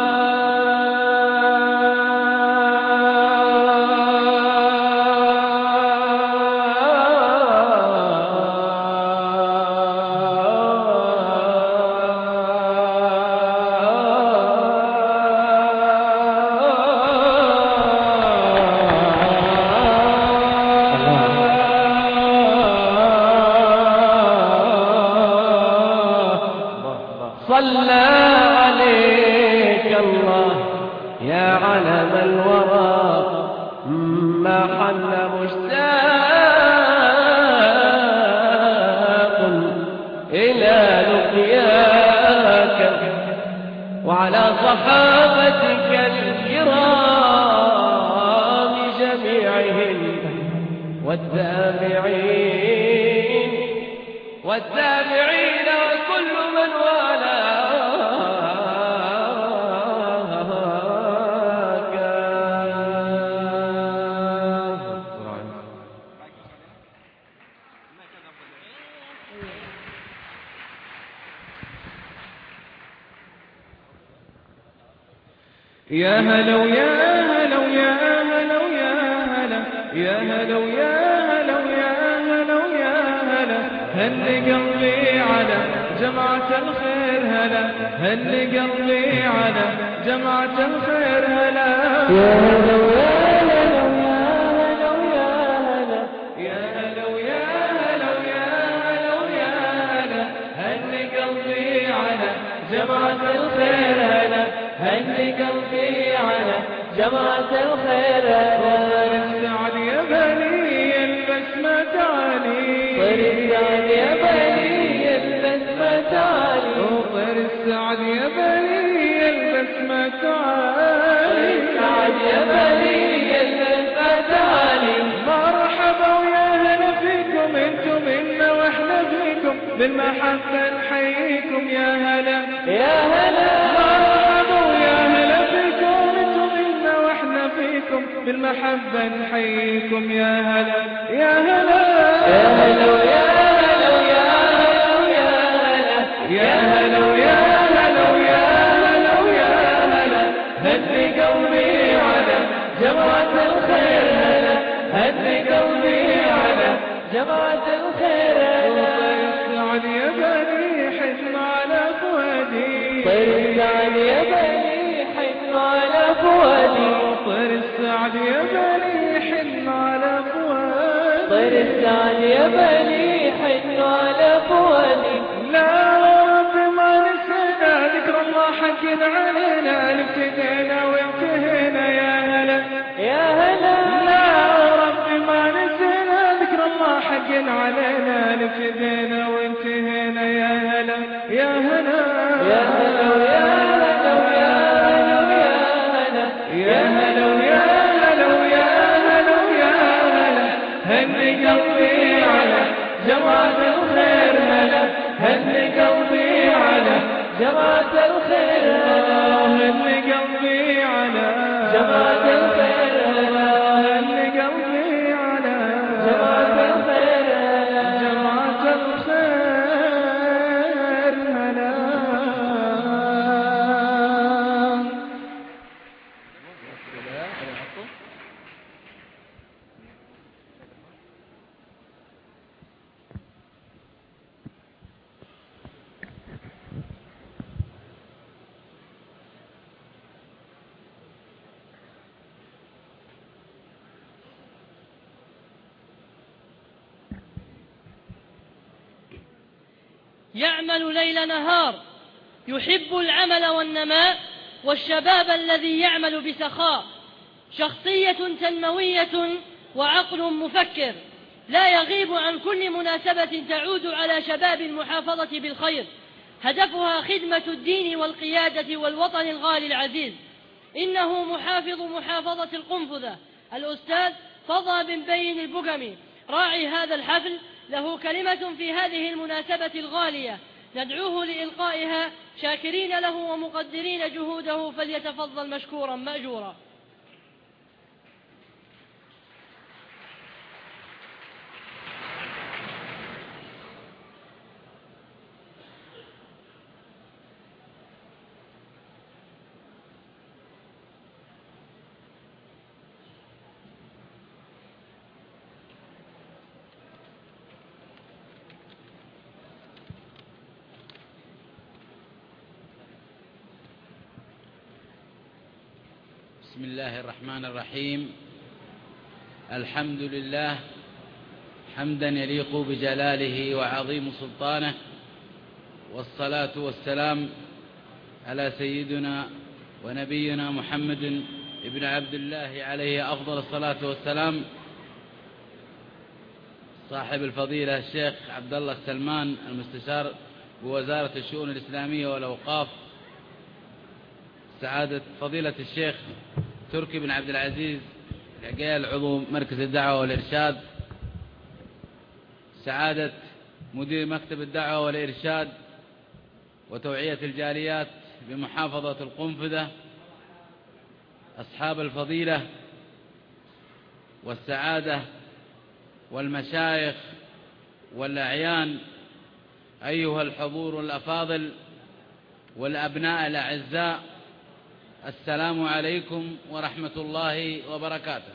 [SPEAKER 10] صلى عليك الله يا علم الورى، ما حل مشتاق إلى لقياك، وعلى صحابتك الكرام جميعهم والتابعين وكل من
[SPEAKER 20] يا هلا ويا هلا ويا هلا ويا هلا يا هلا ويا هلا ويا هلا ويا هلا هل قلبي على جماعة الخير هلا هل قلبي على جماعة الخير هلا يا هلا ويا هلا ويا هلا يا هلا ويا هلا ويا هلا ويا هلا هل قلبي على جماعة الخير هلا هل قلبي على جماعة الخير طير السعد يا بني البسمة تعالي طير السعد يا بني البسمة تعالي طير السعد يا بني البسمة تعالي السعد يا بني البسمة تعالي مرحبا ويا هلا فيكم انتم منا واحنا فيكم بالمحبة نحييكم يا هلا يا هلا بالمحبة نحييكم يا هلا يا هلا يا هلا ويا هلا ويا هلا يا هلا ويا هلا ويا هلا ويا هلا هدي قلبي على جماعة الخير هلا هدي قلبي على جماعة الخير هلا طير السعد يا بني حزم على فؤادي طير السعد يا بني حزم على فؤادي طير السعد يا بني حن على فؤادي طير السعد يا بني حن على فؤادي لا رب ما نسينا ذكر الله حكينا علينا ابتدينا وانتهينا يا هلا يا هلا لا رب ما نسينا ذكر الله حكينا علينا ابتدينا وانتهينا يا هلا يا هلا يا هلا ويا هلا ويا هلا يا هلا ويا هلا ويا هلا ويا هلا هني قلبي على جماعة الخير هلا هني قلبي على جماعة الخير هلا هني قلبي على جماعة الخير هلا هني قلبي على جماعة الخير هلا جماعة الخير هلا
[SPEAKER 6] يعمل ليل نهار يحب العمل والنماء والشباب الذي يعمل بسخاء شخصية تنموية وعقل مفكر لا يغيب عن كل مناسبة تعود على شباب المحافظة بالخير هدفها خدمة الدين والقيادة والوطن الغالي العزيز إنه محافظ محافظة القنفذة الأستاذ فضى بن بين البقمي راعي هذا الحفل له كلمة في هذه المناسبة الغالية ندعوه لإلقائها شاكرين له ومقدرين جهوده فليتفضل مشكورا مأجورا.
[SPEAKER 21] بسم الله الرحمن الرحيم. الحمد لله حمدا يليق بجلاله وعظيم سلطانه، والصلاة والسلام على سيدنا ونبينا محمد ابن عبد الله عليه أفضل الصلاة والسلام، صاحب الفضيلة الشيخ عبد الله سلمان المستشار بوزارة الشؤون الإسلامية والأوقاف، سعادة فضيلة الشيخ تركي بن عبد العزيز العقيل عضو مركز الدعوة والإرشاد، سعادة مدير مكتب الدعوة والإرشاد وتوعية الجاليات بمحافظة القنفذة، أصحاب الفضيلة والسعادة والمشايخ والأعيان، أيها الحضور الأفاضل والأبناء الأعزاء، السلام عليكم ورحمة الله وبركاته.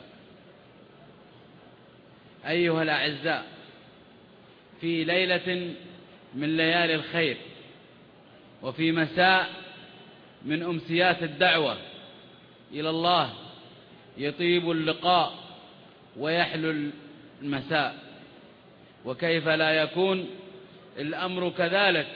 [SPEAKER 21] أيها الأعزاء، في ليلة من ليالي الخير وفي مساء من أمسيات الدعوة إلى الله يطيب اللقاء ويحلو المساء، وكيف لا يكون الأمر كذلك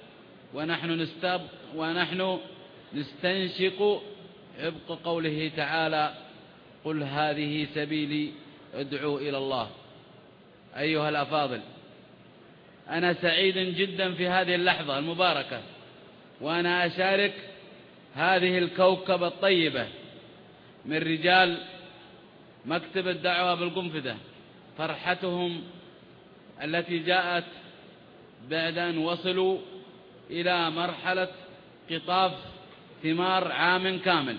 [SPEAKER 21] ونحن نستنشق عبق قوله تعالى: قل هذه سبيلي ادعو إلى الله. أيها الأفاضل، أنا سعيد جدا في هذه اللحظة المباركة وأنا أشارك هذه الكوكبة الطيبة من رجال مكتب الدعوة بالقنفذة فرحتهم التي جاءت بعد أن وصلوا إلى مرحلة قطاف ثمار عام كامل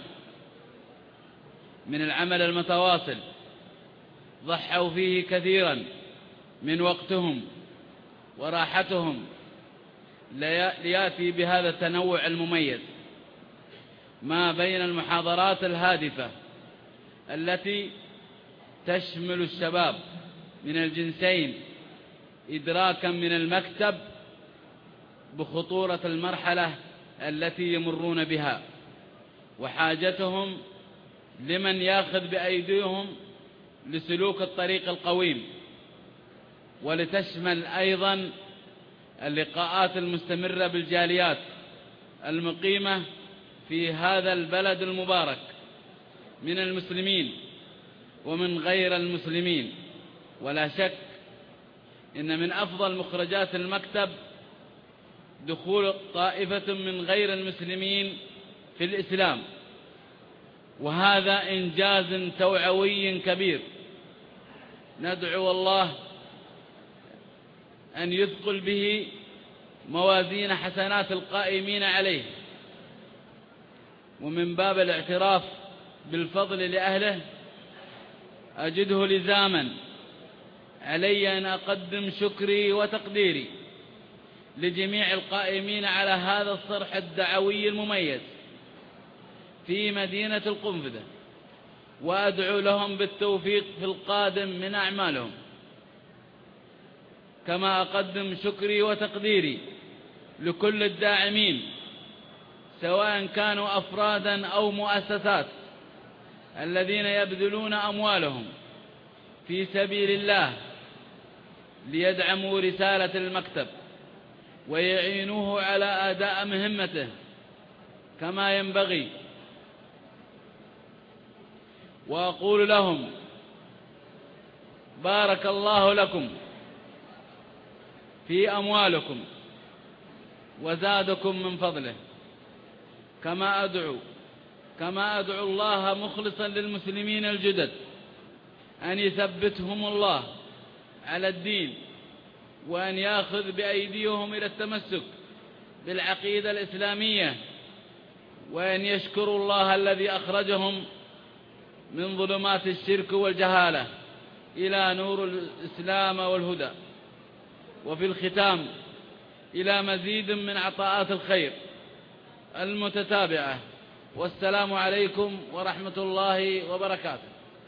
[SPEAKER 21] من العمل المتواصل، ضحوا فيه كثيرا من وقتهم وراحتهم ليأتي بهذا التنوع المميز ما بين المحاضرات الهادفة التي تشمل الشباب من الجنسين، إدراكا من المكتب بخطورة المرحلة التي يمرون بها وحاجتهم لمن يأخذ بأيديهم لسلوك الطريق القويم، ولتشمل أيضا اللقاءات المستمرة بالجاليات المقيمة في هذا البلد المبارك من المسلمين ومن غير المسلمين. ولا شك إن من أفضل مخرجات المكتب دخول طائفة من غير المسلمين في الإسلام، وهذا إنجاز توعوي كبير ندعو الله أن يثقل به موازين حسنات القائمين عليه. ومن باب الاعتراف بالفضل لأهله أجده لزاما علي أن أقدم شكري وتقديري لجميع القائمين على هذا الصرح الدعوي المميز في مدينة القنفذة، وأدعو لهم بالتوفيق في القادم من أعمالهم، كما أقدم شكري وتقديري لكل الداعمين سواء كانوا أفرادا أو مؤسسات الذين يبذلون أموالهم في سبيل الله ليدعموا رسالة المكتب ويعينوه على أداء مهمته كما ينبغي. وأقول لهم: بارك الله لكم في أموالكم وزادكم من فضله. كما أدعو الله مخلصا للمسلمين الجدد أن يثبتهم الله على الدين، وأن يأخذ بأيديهم إلى التمسك بالعقيدة الإسلامية، وأن يشكروا الله الذي أخرجهم من ظلمات الشرك والجهالة إلى نور الإسلام والهدى. وفي الختام إلى مزيد من عطاءات الخير المتتابعة، والسلام عليكم ورحمة الله وبركاته.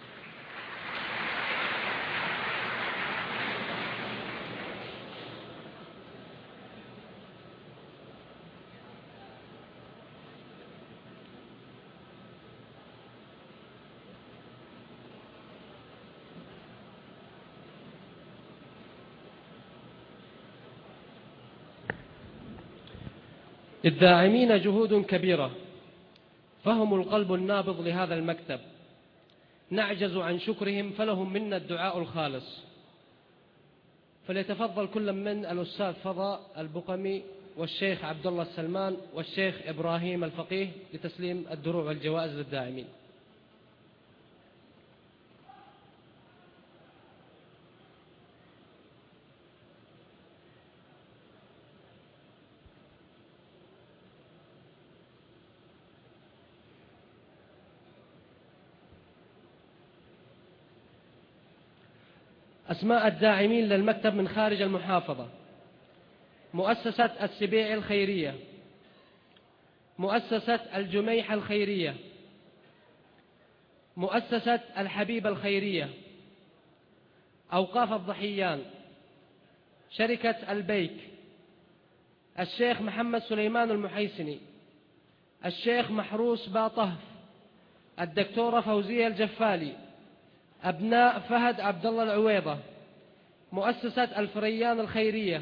[SPEAKER 1] للداعمين جهود كبيرة، فهم القلب النابض لهذا المكتب، نعجز عن شكرهم، فلهم منا الدعاء الخالص. فليتفضل كل من الأستاذ فضاء البقمي والشيخ عبد الله السلمان والشيخ إبراهيم الفقيه لتسليم الدروع والجوائز للداعمين. أسماء الداعمين للمكتب من خارج المحافظة: مؤسسة السبيع الخيرية، مؤسسة الجميح الخيرية، مؤسسة الحبيب الخيرية، أوقاف الضحيان، شركة البيك، الشيخ محمد سليمان المحيسني، الشيخ محروس باطهف، الدكتورة فوزية الجفالي، أبناء فهد عبد الله العويضة، مؤسسة الفريان الخيرية،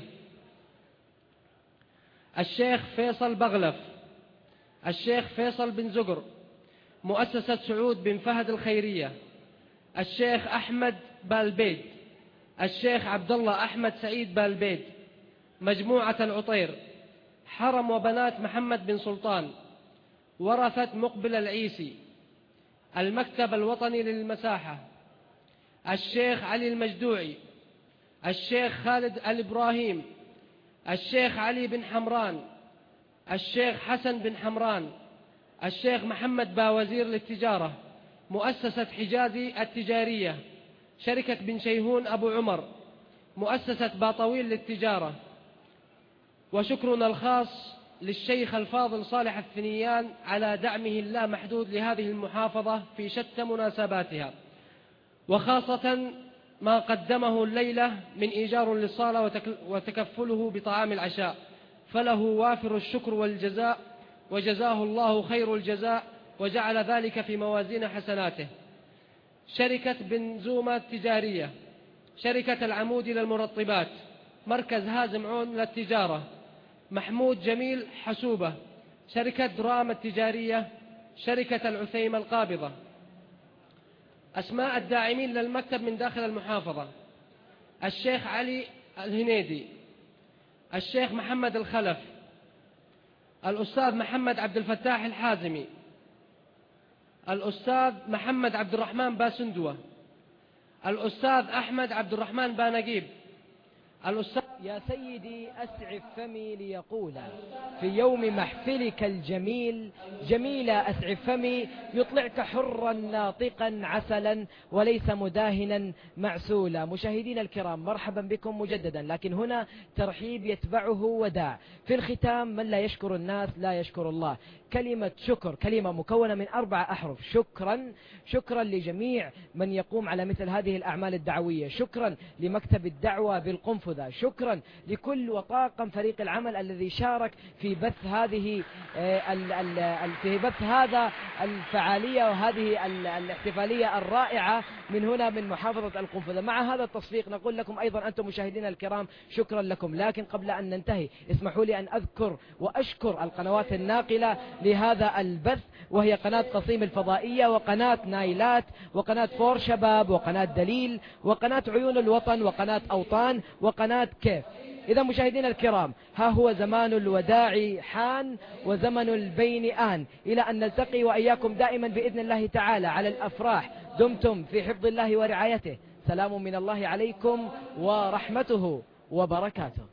[SPEAKER 1] الشيخ فيصل بغلف، الشيخ فيصل بن زقر، مؤسسة سعود بن فهد الخيرية، الشيخ أحمد بالبيد، الشيخ عبد الله أحمد سعيد بالبيد، مجموعة العطير، حرم وبنات محمد بن سلطان، ورثة مقبل العيسي، المكتب الوطني للمساحة، الشيخ علي المجدوعي، الشيخ خالد الإبراهيم، الشيخ علي بن حمران، الشيخ حسن بن حمران، الشيخ محمد باوزير للتجارة، مؤسسة حجازي التجارية، شركة بن شيهون أبو عمر، مؤسسة باطويل للتجارة. وشكرنا الخاص للشيخ الفاضل صالح الثنيان على دعمه اللامحدود لهذه المحافظة في شتى مناسباتها، وخاصة ما قدمه الليلة من إيجار للصالة وتكفله بطعام العشاء، فله وافر الشكر والجزاء، وجزاه الله خير الجزاء وجعل ذلك في موازين حسناته. شركة بنزومة التجارية، شركة العمود للمرطبات، مركز هازم عون للتجارة، محمود جميل حسوبة، شركة درام التجارية، شركة العثيمة القابضة. أسماء الداعمين للمكتب من داخل المحافظة: الشيخ علي الهنيدي، الشيخ محمد الخلف، الأستاذ محمد عبد الفتاح الحازمي، الأستاذ محمد عبد الرحمن باسندوة، الأستاذ أحمد عبد الرحمن بانقيب، الأستاذ
[SPEAKER 5] يا سيدي أسعف فمي ليقول في يوم محفلك الجميل جميلا أسعف فمي يطلعك حرا ناطقا عسلا وليس مداهنا معسولا. مشاهدينا الكرام، مرحبا بكم مجددا، لكن هنا ترحيب يتبعه وداع. في الختام: من لا يشكر الناس لا يشكر الله. كلمة شكر كلمة مكونة من 4 أحرف. شكرا لجميع من يقوم على مثل هذه الأعمال الدعوية، شكرا لمكتب الدعوة بالقنفذة، شكرا لكل وطاقم فريق العمل الذي شارك في بث هذا الفعالية وهذه الاحتفالية الرائعة من هنا من محافظة القنفذة. مع هذا التصفيق نقول لكم أيضا أنتم مشاهدينا الكرام شكرا لكم. لكن قبل أن ننتهي اسمحوا لي أن أذكر وأشكر القنوات الناقلة لهذا البث، وهي قناة قصيم الفضائية، وقناة نايلات، وقناة فور شباب، وقناة دليل، وقناة عيون الوطن، وقناة أوطان، وقناة كيف. إذا مشاهدينا الكرام، ها هو زمان الوداع حان وزمن البين آن، إلى أن نلتقي وإياكم دائما بإذن الله تعالى على الأفراح. دمتم في حفظ الله ورعايته. سلام من الله عليكم ورحمته وبركاته.